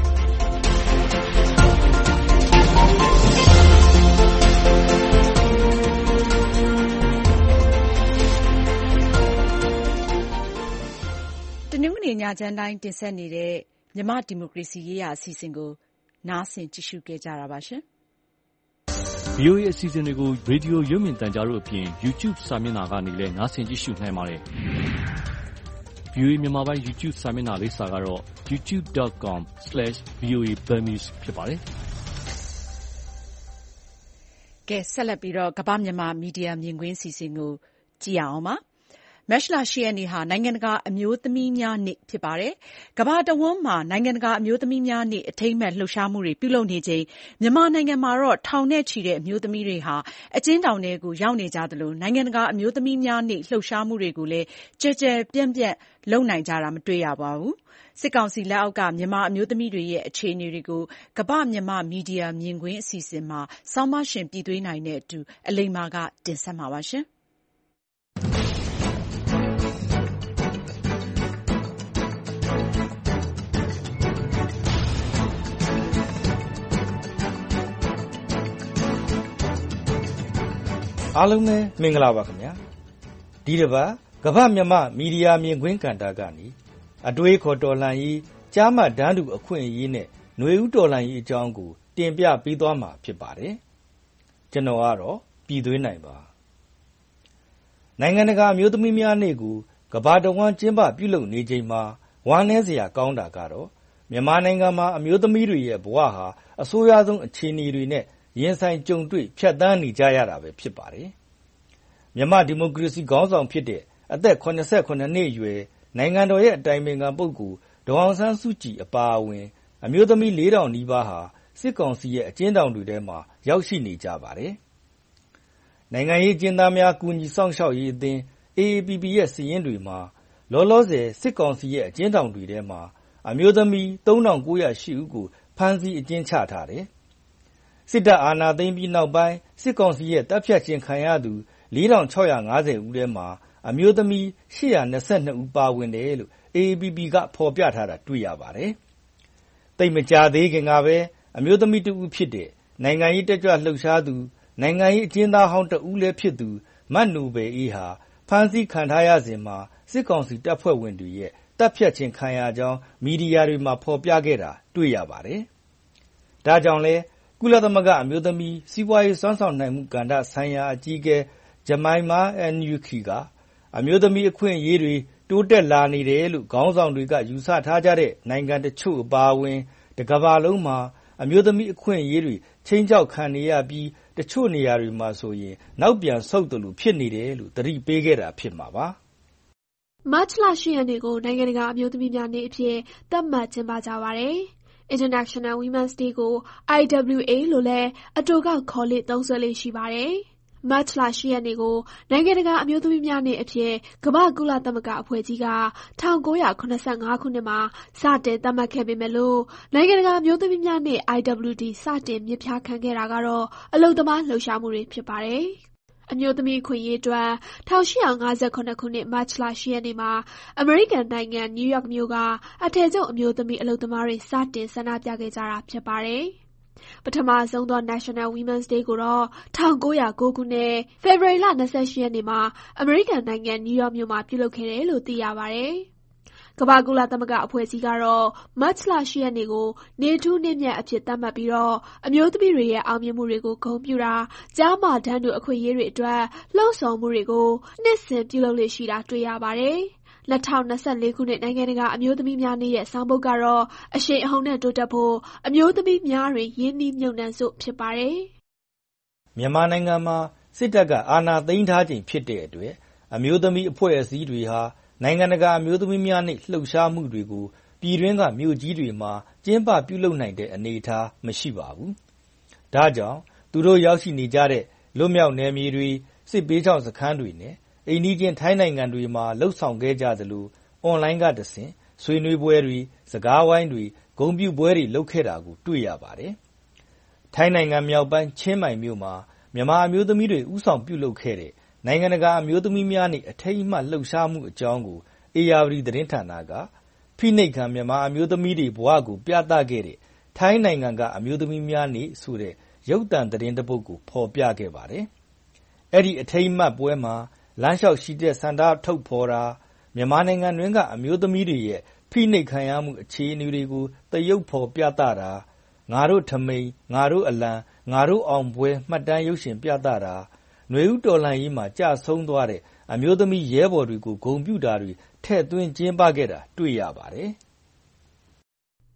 B: တနင်္ဂနွေညချမ်းတိုင်းတင်ဆက်နေတဲ့မြန်မာဒီမိုကရေစီရေးရာအစီအစဉ်ကိုနားဆင်ကြည့်ရှုခဲ့ကြတာပါရှင်
J: ။ ဗွီအိုအေ အစီအစဉ်တွေကိုရေဒီယိုရုပ်မြင်သံကြားတို့အပြင် YouTube စာမျက်နှာကနေလည်းနားဆင်ကြည့်ရှုနိုင်ပါတယ်။ ဗွီအိုအေမြန်မာပိုင်း YouTube စာမျက်နှာလိပ်စာကတော့ ယူတူး ဒုတ် ကောမ် စလဲ့ရှ် ဗီအိုအေ ဘမ်မီစ် ဖြစ်ပါတယ်။
B: ကဲဆက်လက်ပြီးတော့ကမ္ဘာမြန်မာမီဒီယာမြင်ကွင်းစီစဉ်ကိုကြည့်ရအောင်ပါ။မတ်လ ၈ ရက်နေ့ဟာနိုင်ငံတကာအမျိုးသမီးများနေ့ဖြစ်ပါတယ်။ကမ္ဘာတဝန်းမှာနိုင်ငံတကာအမျိုးသမီးများနေ့အထိမ်းအမှတ်လှုပ်ရှားမှုတွေပြုလုပ်နေချိန်မြန်မာနိုင်ငံမှာတော့ထောင်နဲ့ချီတဲ့အမျိုးသမီးတွေဟာအကျဉ်းထောင်ထဲကိုရောက်နေကြသလိုနိုင်ငံတကာအမျိုးသမီးများနေ့လှုပ်ရှားမှုတွေကိုလည်းကြဲကြဲပြန့်ပြန့်လုပ်နိုင်ကြတာမတွေ့ရပါဘူး။စစ်ကောင်စီလက်အောက်ကမြန်မာအမျိုးသမီးတွေရဲ့အခြေအနေတွေကိုကမ္ဘာမြန်မာမီဒီယာမြင်ကွင်းအစီအစဉ်မှာဆောင်းမရှင်ပြည်သွေးနိုင်တဲ့အတူအလိမ္မာကတင်ဆက်မှာပါရှင်။
K: အားလုံးပဲမင်္ဂလာပါခင်ဗျာဒီတစ်ပတ်ကမ္ဘာမြန်မာမီဒီယာမြင်ကွင်းကဏ္ဍကနေအတွေးခေါ်တော်လှန်ရေးကြားမှတန်းတူအခွင့်အရေးနဲ့ຫນွေဦးတော်လှန်ရေးအကြောင်းကိုတင်ပြပေးသွားမှာဖြစ်ပါတယ်ကျွန်တော်ကတော့ပြည်သွေးနိုင်ပါနိုင်ငံတကာအမျိုးသမီးများနေ့ကိုကမ္ဘာတဝန်းကျင်းပပြုလုပ်နေချိန်မှာဝမ်းနည်းစရာကောင်းတာကတော့မြန်မာနိုင်ငံမှာအမျိုးသမီးတွေရဲ့ဘဝဟာအဆိုးရွားဆုံးအခြေအနေတွေနဲ့ရင်ဆိုင်ကြုံတွေ့ဖြတ်သန်းနေကြရတာပဲဖြစ်ပါတယ်မြန်မာဒီမိုကရေစီခေါင်းဆောင်ဖြစ်တဲ့အသက်၇၇နှစ်အရွယ်နိုင်ငံတော်ရဲ့အတိုင်ပင်ခံပုဂ္ဂိုလ်ဒေါ်အောင်ဆန်းစုကြည်အပါအဝင်အမျိုးသမီးလေးထောင်နီးပါးဟာစစ်ကောင်စီရဲ့အကျဉ်းထောင်တွေထဲမှာရောက်ရှိနေကြပါတယ်နိုင်ငံရေးကျဉ်းသားများကူညီစောင့်ရှောက်ရေးအသင်း အေ အေ ပီ ပီ ရဲ့စာရင်းတွေမှာလောလောဆယ်စစ်ကောင်စီရဲ့အကျဉ်းထောင်တွေထဲမှာအမျိုးသမီး၃ထောင်၉ရာ၈ဦးကိုဖမ်းဆီးအကျဉ်းချထားတယ်စစ်တပ်အာဏာသိမ်းပြီးနောက်ပိုင်းစစ်ကောင်စီရဲ့တပ်ဖြတ်ခြင်းခံရသူ၄ထောင်၆ရာ၅ဆယ်ဦးထဲမှာအမျိုးသမီး၈ရာ၂၂ဦးပါဝင်တယ်လို့ အေ အေ ပီ ပီ ကဖော်ပြထားတာတွေ့ရပါတယ်။တိတ်မကြသေးခင်ကပဲအမျိုးသမီးတစ်ဦးဖြစ်တဲ့နိုင်ငံရေးတက်ကြွလှုပ်ရှားသူနိုင်ငံရေးအကျဉ်းသားဟောင်းတဦးလည်းဖြစ်သူမတ်နိုဘယ်အေးဟာဖမ်းဆီးခံထားရစဉ်မှာစစ်ကောင်စီတပ်ဖွဲ့ဝင်တွေရဲ့တပ်ဖြတ်ခြင်းခံရကြောင်းမီဒီယာတွေမှာဖော်ပြခဲ့တာတွေ့ရပါတယ်။ဒါကြောင့်လဲကုလသမဂ္ဂအမျိုးသမီးစီးပွားရေးစွမ်းဆောင်နိုင်မှုကဏ္ဍဆိုင်ရာအကြီးအကဲဂျမိုင်မာအန်ယူခီကအမျိုးသမီးအခွင့်အရေးတွေတိုးတက်လာနေတယ်လို့ခေါင်းဆောင်တွေကယူဆထားကြတဲ့နိုင်ငံတချို့အပါအဝင်တကမ္ဘာလုံးမှာအမျိုးသမီးအခွင့်အရေးတွေချိန်ချောက်ခံနေရပြီးတချို့နေရာတွေမှာဆိုရင်နောက်ပြန်ဆုတ်တယ်လို့ဖြစ်နေတယ်လို့သတိပေးခဲ့တာဖြစ်မှာပါ
L: မတ်လ၈ရက်နေ့ကိုနိုင်ငံတကာအမျိုးသမီးများနေ့အဖြစ်သတ်မှတ်ကျင်းပကြပါတယ်။ International Women's Day ကို အိုင် ဒဘလျူ အေ လို့လည်းအတိုကောက်ခေါ်လေ့သုံးစွဲလေ့ရှိပါတယ်။မတ်လ၈ရက်နေ့ကိုနိုင်ငံတကာအမျိုးသမီးများနေ့အဖြစ်ကမ္ဘာကုလသမဂ္ဂအဖွဲ့ကြီးက၁၉၇၅ခုနှစ်မှာစတင်သတ်မှတ်ခဲ့ပေမဲ့လို့နိုင်ငံတကာအမျိုးသမီးများနေ့ အိုင် ဒဘလျူ ဒီ စတင်မြစ်ဖျားခံခဲ့တာကတော့အလုပ်သမားလှုပ်ရှားမှုတွေဖြစ်ပါတယ်။အမျိုးသမီးအခွင့်အရေးအတွက်၁၈၅၇ခုနှစ်မတ်လ၈ရက်နေ့မှာအမေရိကန်နိုင်ငံနယူးယောက်မြို့ကအထည်ချုပ်အမျိုးသမီးအလုပ်သမားတွေစတင်ဆန္ဒပြခဲ့ကြတာဖြစ်ပါတယ်။ပထမဆုံးသော National Women's Day ကိုတော့၁၉၀၉ခုနှစ်ဖေဖော်ဝါရီလ၂၈ရက်နေ့မှာအမေရိကန်နိုင်ငံနယူးယောက်မြို့မှာပြုလုပ်ခဲ့တယ်လို့သိရပါတယ်။ကမ္ဘာကုလသမဂ္ဂအဖွဲ့ကြီးကတော့မတ်လ၈ရက်နေ့ကိုနေထူးနေ့မြတ်အဖြစ်သတ်မှတ်ပြီးတော့အမျိုးသမီးတွေရဲ့အောင်မြင်မှုတွေကိုဂုဏ်ပြုတာကြားမှတန်းတူအခွင့်အရေးတွေအတွက်လှုံ့ဆော်မှုတွေကိုနှစ်စဉ်ပြုလုပ်လေ့ရှိတာတွေ့ရပါတယ်။၂၀၂၄ခုနှစ်နိုင်ငံတကာအမျိုးသမီးများနေ့ရဲ့ဆောင်ပုဒ်ကတော့အရှိန်အဟုန်နဲ့တိုးတက်ဖို့အမျိုးသမီးများတွင်ရင်းနှီးမြှုပ်နှံစို့ဖြစ်ပါတယ်
K: ။မြန်မာနိုင်ငံမှာစစ်တပ်ကအာဏာသိမ်းထားခြင်းဖြစ်တဲ့အတွက်အမျိုးသမီးအဖွဲ့အစည်းတွေဟာနိုင်ငံတကာအမျိုးသမီးများနေ့လှုပ်ရှားမှုတွေကိုပြည်တွင်းကမြို့ကြီးတွေမှာကျင်းပပြုလုပ်နိုင်တဲ့အနေအထားမရှိပါဘူး။ဒါကြောင့်သူတို့ရောက်ရှိနေကြတဲ့လွတ်မြောက်နယ်မြေတွေစစ်ပေးချောင်စခန်းတွေနဲ့အိမ်နီးချင်းထိုင်းနိုင်ငံတွေမှာလှုပ်ဆောင်ခဲ့ကြသလိုအွန်လိုင်းကတဆင့်ဆွေးနွေးပွဲတွေစကားဝိုင်းတွေဂုဏ်ပြုပွဲတွေလုပ်ခဲ့တာကိုတွေ့ရပါတယ်။ထိုင်းနိုင်ငံမြောက်ပိုင်းချင်းမိုင်မြို့မှာမြန်မာအမျိုးသမီးတွေဥဆောင်ပြုလုပ်ခဲ့တဲ့နိုင်ငံတကာအမျိုးသမီးများနေ့အထိမ်းအမှတ်လှုပ်ရှားမှုအကြောင်းကိုအေယာဝတီသတင်းဌာနကဖိနှိပ်ခံမြန်မာအမျိုးသမီးတွေဘဝကိုပြသခဲ့တဲ့ထိုင်းနိုင်ငံကအမျိုးသမီးများနေ့ဆိုတဲ့ရုပ်သံသတင်းတစ်ပုဒ်ကိုဖော်ပြခဲ့ပါတယ်။အဲ့ဒီအထိမ်းအမှတ်ပွဲမှာလမ်းလျှောက်ရှိတဲ့စန္ဒထုတ်ဖော်တာမြန်မာနိုင်ငံတွင်းကအမျိုးသမီးတွေရဲ့ဖိနှိပ်ခံရမှုအခြေအနေတွေကိုသရုပ်ဖော်ပြသတာငါတို့ထမိန်ငါတို့အလံငါတို့အောင်ပွဲမှတ်တမ်းရုပ်ရှင်ပြသတာຫນွေဦးတော်လှန်ရေးမှာကြာဆုံးသွားတဲ့အမျိုးသမီးရဲဘော်တွေကိုဂုဏ်ပြုတာတွေထည့်သွင်းကျင်းပခဲ့တာတွေ့ရပါတယ်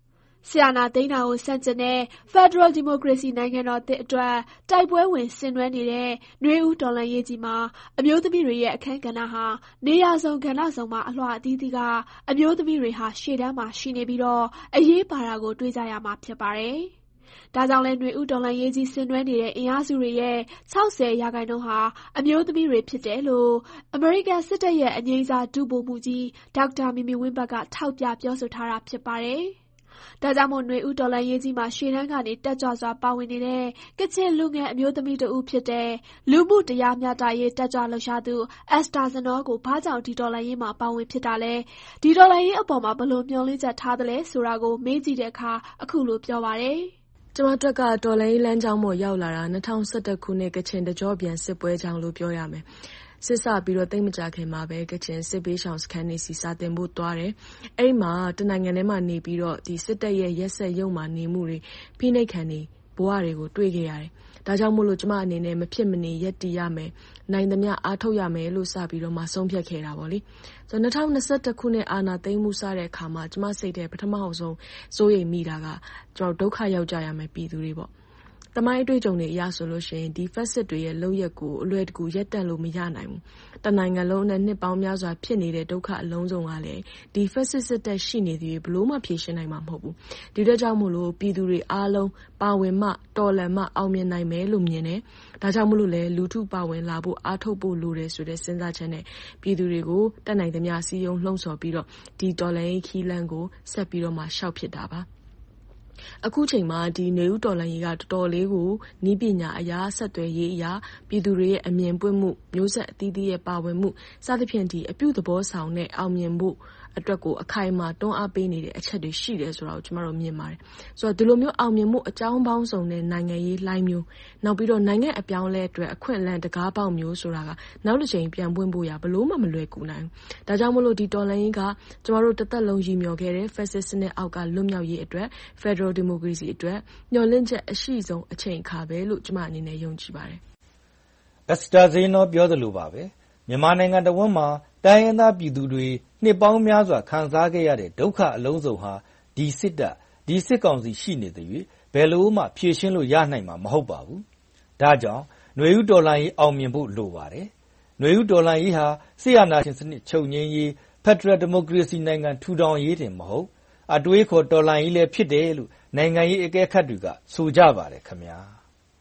L: ဆီယနာသိန်းတာကိုဆန့်ကျင်တဲ့ Federal Democracy နိုင်ငံတော်သစ်အတွက်တိုက်ပွဲဝင်ဆင်နွှဲနေတဲ့နွေဦးတော်လှန်ရေးကြီးမှာအမျိုးသမီးတွေရဲ့အခန်းကဏ္ဍဟာနေရာစုံကဏ္ဍစုံမှာအလွှာအသီးသီးကအမျိုးသမီးတွေဟာရှေ့တန်းမှာရှိနေပြီးတော့အရေးပါတာကိုတွေးကြရမှာဖြစ်ပါတယ်။ဒါကြောင့်လဲနွေဦးတော်လှန်ရေးကြီးဆင်နွှဲနေတဲ့အင်အားစုတွေရဲ့၆၀ရာခိုင်နှုန်းဟာအမျိုးသမီးတွေဖြစ်တယ်လို့အမေရိကန်စစ်တပ်ရဲ့အငြိမ်းစားဒုဗိုလ်မှူးကြီးဒေါက်တာမီမီဝင်းဘတ်ကထောက်ပြပြောဆိုထားတာဖြစ်ပါတယ်။ဒါကြောင့်မို့နွေဦးတော်လှန်ရေးကြီးမှာရှေ့တန်းကနေတက်ကြွစွာပါဝင်နေတဲ့ကချင်လူငယ်အမျိုးသမီးတဦးဖြစ်တဲ့လူမှုတရားမျှတရေးတက်ကြွလှုပ်ရှားသူအက်စတာဇနောကိုဘာကြောင့်ဒီတော်လှန်ရေးမှာပါဝင်ဖြစ်တာလဲဒီတော်လှန်ရေးအပေါ်မှာဘယ်လိုမျှော်လင့်ချက်ထားသလဲဆိုတာကိုမေးကြည့်တဲ့အခါအခုလိုပြောပါတယ်
M: ။ကျွန်မတို့ကတော်လှန်ရေးလမ်းကြောင်းပေါ်ရောက်လာတာ၂၀၁၁ခုနှစ်ကချင်တကြောပြန်စစ်ပွဲကြောင့်လို့ပြောရမယ်။စစ်စပြီးတော့တိတ်မကြခင်မှာပဲကချင်စစ်ပေးရှောင်စခန်းနေစီစာတင်ဖို့သွားတယ်။အဲ့ဒီမှာတနိုင်ငံထဲမှာနေပြီးတော့ဒီစစ်တပ်ရဲ့ရက်ဆက်ရုံမှာနေမှုတွေဖိနှိပ်ခံနေဘဝတွေကိုတွေ့ခဲ့ရတယ်။ဒါကြောင့်မို့လို့ကျမအနေနဲ့မဖြစ်မနေရက်တည်ရမယ်။နိုင်သမျှအားထုတ်ရမယ်လို့စပြီးတော့မှဆုံးဖြတ်ခဲ့တာပေါ့လေ။ဆိုတော့၂၀၂၁ခုနှစ်အာဏာသိမ်းမှုစတဲ့အခါမှာကျမစိတ်ထဲပထမအောင်ဆုံးစိုးရိမ်မိတာကကျွန်တော်ဒုက္ခရောက်ကြရမယ်ပြည်သူတွေပေါ့။တမိုင်းအတွေ့အကြုံတွေအရဆိုလို့ရှိရင်ဒီဖက်စစ်တွေရဲ့လုပ်ရက်ကိုအလွယ်တကူရပ်တန့်လို့မရနိုင်ဘူး။တနိုင်ငံလုံးနဲ့နှစ်ပေါင်းများစွာဖြစ်နေတဲ့ဒုက္ခအလုံးစုံကလည်းဒီဖက်စစ်စစ်တပ်ရှိနေသည်ဘလို့မှဖြေရှင်းနိုင်မှာမဟုတ်ဘူး။ဒီအတွက်ကြောင့်မို့လို့ပြည်သူတွေအားလုံးပါဝင်မှတော်လှန်မှအောင်မြင်နိုင်မယ်လို့မြင်တယ်။ဒါကြောင့်မို့လို့လည်းလူထုပါဝင်လာဖို့အားထုတ်ဖို့လိုတယ်ဆိုတဲ့စဉ်းစားချက်နဲ့ပြည်သူတွေကိုတတ်နိုင်သမျှစီယုံလှုံ့ဆော်ပြီးတော့ဒီတော်လှန်ရေးခီးလန်းကိုဆက်ပြီးတော့မှရှောက်ဖြစ်တာပါ။အခုချိန်မှာဒီနွေဦးတော်လှန်ရေးကတော်တော်လေးကိုနည်းပညာအရာဆက်သွယ်ရေးအရာပြည်သူတွေရဲ့အမြင်ပွင့်မှုမျိုးဆက်အသီးသီးရဲ့ပါဝင်မှုစသဖြင့်ဒီအပြုသဘောဆောင်တဲ့အောင်မြင်ဖို့အတွက်ကိုအခိုင်အမာတွန်းအားပေးနေတဲ့အချက်တွေရှိတယ်ဆိုတာကိုကျမတို့မြင်ပါတယ်။ဆိုတော့ဒီလိုမျိုးအောင်မြင်မှုအကြောင်းပေါင်းစုံတဲ့နိုင်ငံရေးလှိုင်းမျိုးနောက်ပြီးတော့နိုင်ငံအပြောင်းလဲအတွက်အခွင့်အလမ်းတကားပေါက်မျိုးဆိုတာကနောက်တစ်ချိန်ပြန်ပွင့်ဖို့ရဘလို့မှမလွယ်ကူနိုင်ဘူး။ဒါကြောင့်မလို့ဒီတော်လှန်ရေးကကျမတို့တစ်သက်လုံးရည်မျှော်ခဲ့တဲ့ Fascist စနစ်အောက်ကလွတ်မြောက်ရေးအတွက် Federal Democracy အတွက်မျှော်လင့်ချက်အရှိဆုံးအချိန်အခါပဲလို့ကျမအနေနဲ့ယုံကြည်ပါတယ်
K: ။အက်စတာဇေနောပြောသလိုပါပဲမြန်မာနိုင်ငံတဝန်းမှာတိုင်းရင်းသားပြည်သူတွေနှစ်ပေါင်းများစွာခံစားခဲ့ရတဲ့ဒုက္ခအလုံးစုံဟာဒီစစ်တပ်ဒီစစ်ကောင်စီရှိနေသည်ဘယ်လိုမှဖြေရှင်းလို့ရနိုင်မှာမဟုတ်ပါဘူး။ဒါကြောင့်နွေဦးတော်လှန်ရေးအောင်မြင်ဖို့လိုပါတယ်။နွေဦးတော်လှန်ရေးဟာစစ်အာဏာရှင်စနစ်ချုပ်ငြိမ်းရေးဖက်ဒရယ်ဒီမိုကရေစီနိုင်ငံထူထောင်ရေးတင်မဟုတ်အတွေးခေါ်တော်လှန်ရေးလည်းဖြစ်တယ်လို့နိုင်ငံရေးအကဲခတ်တွေကဆိုကြပါတယ်ခင်ဗျာ။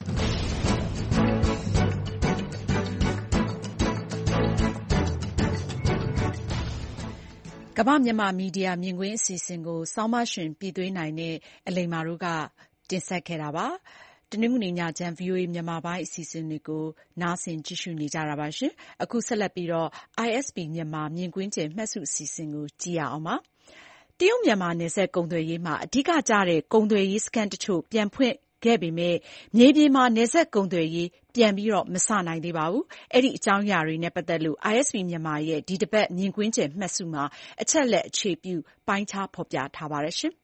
B: ကမ္ဘာမြန်မာမီဒီယာမြင်ကွင်းအစီအစဉ်ကိုဆောင်းမရှင်ပြည်သွင်းနိုင်တဲ့အလိမ္မာတို့ကတင်ဆက်ခဲ့တာပါ။တနင်္ဂနွေညချမ်း ဗွီအိုအေမြန်မာပိုင်းအစီအစဉ်တွေကိုနားဆင်ကြည့်ရှုနေကြတာပါရှင်။အခုဆက်လက်ပြီးတော့ အိုင်အက်စ်ပီ မြန်မာမြင်ကွင်းကျယ်မှတ်စုအစီအစဉ်ကိုကြည့်ရအောင်ပါ။တရုတ်မြန်မာနယ်စပ်ကုန်သွယ်ရေးမှာအဓိကကျတဲ့ကုန်သွယ်ရေးစခန်းတချို့ပြန်ဖွင့်ခဲ့ပေမဲ့မြေပြင်မှာနယ်စပ်ကုန်သွယ်ရေးပြန်ပြီးတော့မစနိုင်သေးပါဘူး။အဲ့ဒီအကြောင်းအရာတွေနဲ့ပတ်သက်လို့ အိုင်အက်စ်ပီ မြန်မာရဲ့ဒီတစ်ပတ်မြင်ကွင်းကျယ်မှတ်စုမှာအချက်လက်အခြေပြုပိုင်းခြားဖော်ပြထားပါတယ်ရှင်။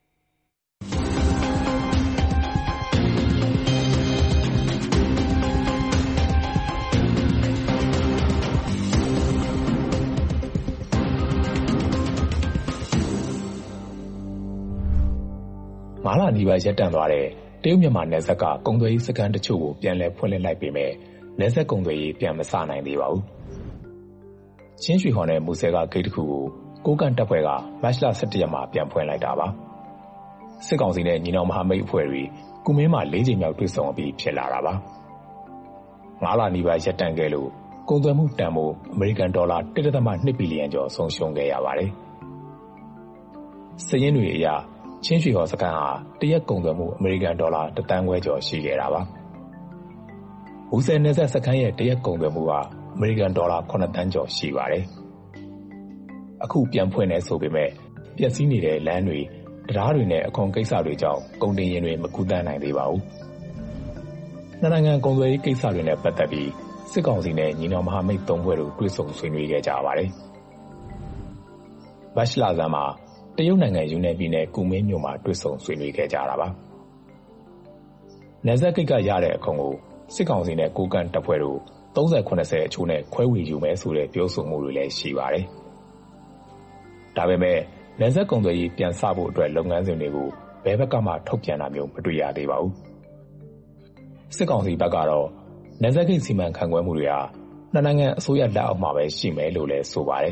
N: ငါးလနီးပါးရပ်တန့်သွားတဲ့တရုတ်မြန်မာနယ်စပ်ကကုန်သွယ်ရေးစခန်းတချို့ကိုပြန်လည်ဖွင့်လှစ်လိုက်ပေမဲ့နယ်စပ်ကုန်သွယ်ရေးပြန်မစနိုင်သေးပါဘူး။ချင်းရွှေဟော်နဲ့မူဆယ်ကဂိတ်တစ်ခုကိုကိုးကန့်တပ်ဖွဲ့ကမတ်လ၁၁ရက်မှာပြန်ဖွင့်လိုက်တာပါ။စစ်ကောင်စီနဲ့ညီနောင်မဟာမိတ်အဖွဲ့တွေကုမင်းမှာ၄ချိန်မြောက်တွေ့ဆုံပြီးဖြစ်လာတာပါ။ငါးလနီးပါးရပ်တန့်ခဲ့လို့ကုန်သွယ်မှုတန်ဖိုးအမေရိကန်ဒေါ်လာ တစ်ဒသမ နှစ်ဘီလီယံကျော်ဆုံးရှုံးခဲ့ရပါတယ်။စာရင်းတွေအရချင်းရွှေဟော်စခန်းဟာတရက်ကုန်သွယ်မှုအမေရိကန်ဒေါ်လာတစ်သန်းခွဲကျော်ရှိခဲ့တာပါ။မူဆယ်နယ်စပ်စခန်းရဲ့တရက်ကုန်သွယ်မှုဟာအမေရိကန်ဒေါ်လာခုနှစ်သန်းကျော်ရှိပါတယ်။အခုပြန်ဖွင့်နေဆိုပေမဲ့ပျက်စီးနေတဲ့လမ်းတွေတရားတွေနဲ့အခွန်ကိစ္စတွေကြောင့်ကုန်တင်ယာဉ်တွေမကူးသန်းနိုင်သေးပါဘူး။နှစ်နိုင်ငံကုန်သွယ်ရေးကိစ္စတွေနဲ့ပတ်သက်ပြီးစစ်ကောင်စီနဲ့ညီနောင်မဟာမိတ်သုံးဖွဲ့တို့တွေ့ဆုံဆွေးနွေးခဲ့ကြပါတယ်။မတ်လဆန်းမှာတရုတ်နိုင်ငံယူနန်ပြည်နယ်ကူမင်းမြို့မှာတွေ့ဆုံဆွေးနွေးခဲ့ကြတာပါ။နယ်စပ်ဂိတ်ကရတဲ့အခွန်ကိုစစ်ကောင်စီနဲ့ကိုးကန့်တပ်ဖွဲ့တို့သုံးဆယ်ခုနှစ်ဆယ်အချို့နဲ့ခွဲဝေယူမယ်ဆိုတဲ့ပြောဆိုမှုတွေလည်းရှိပါတယ်။ဒါပေမဲ့နယ်စပ်ကုန်သွယ်ရေးပြန်စဖို့အတွက်လုပ်ငန်းစဉ်တွေကိုဘဘယ်ဘက်ကမှထုတ်ပြန်တာမျိုးမတွေ့ရသေးပါဘူးစစ်ကောင်စီဘက်ကတော့နယ်စပ်ဂိတ်စီမံခန့်ခွဲမှုတွေဟာနှစ်နိုင်ငံအစိုးရလက်အောက်မှာပဲရှိမယ်လို့လည်းဆိုပါတယ်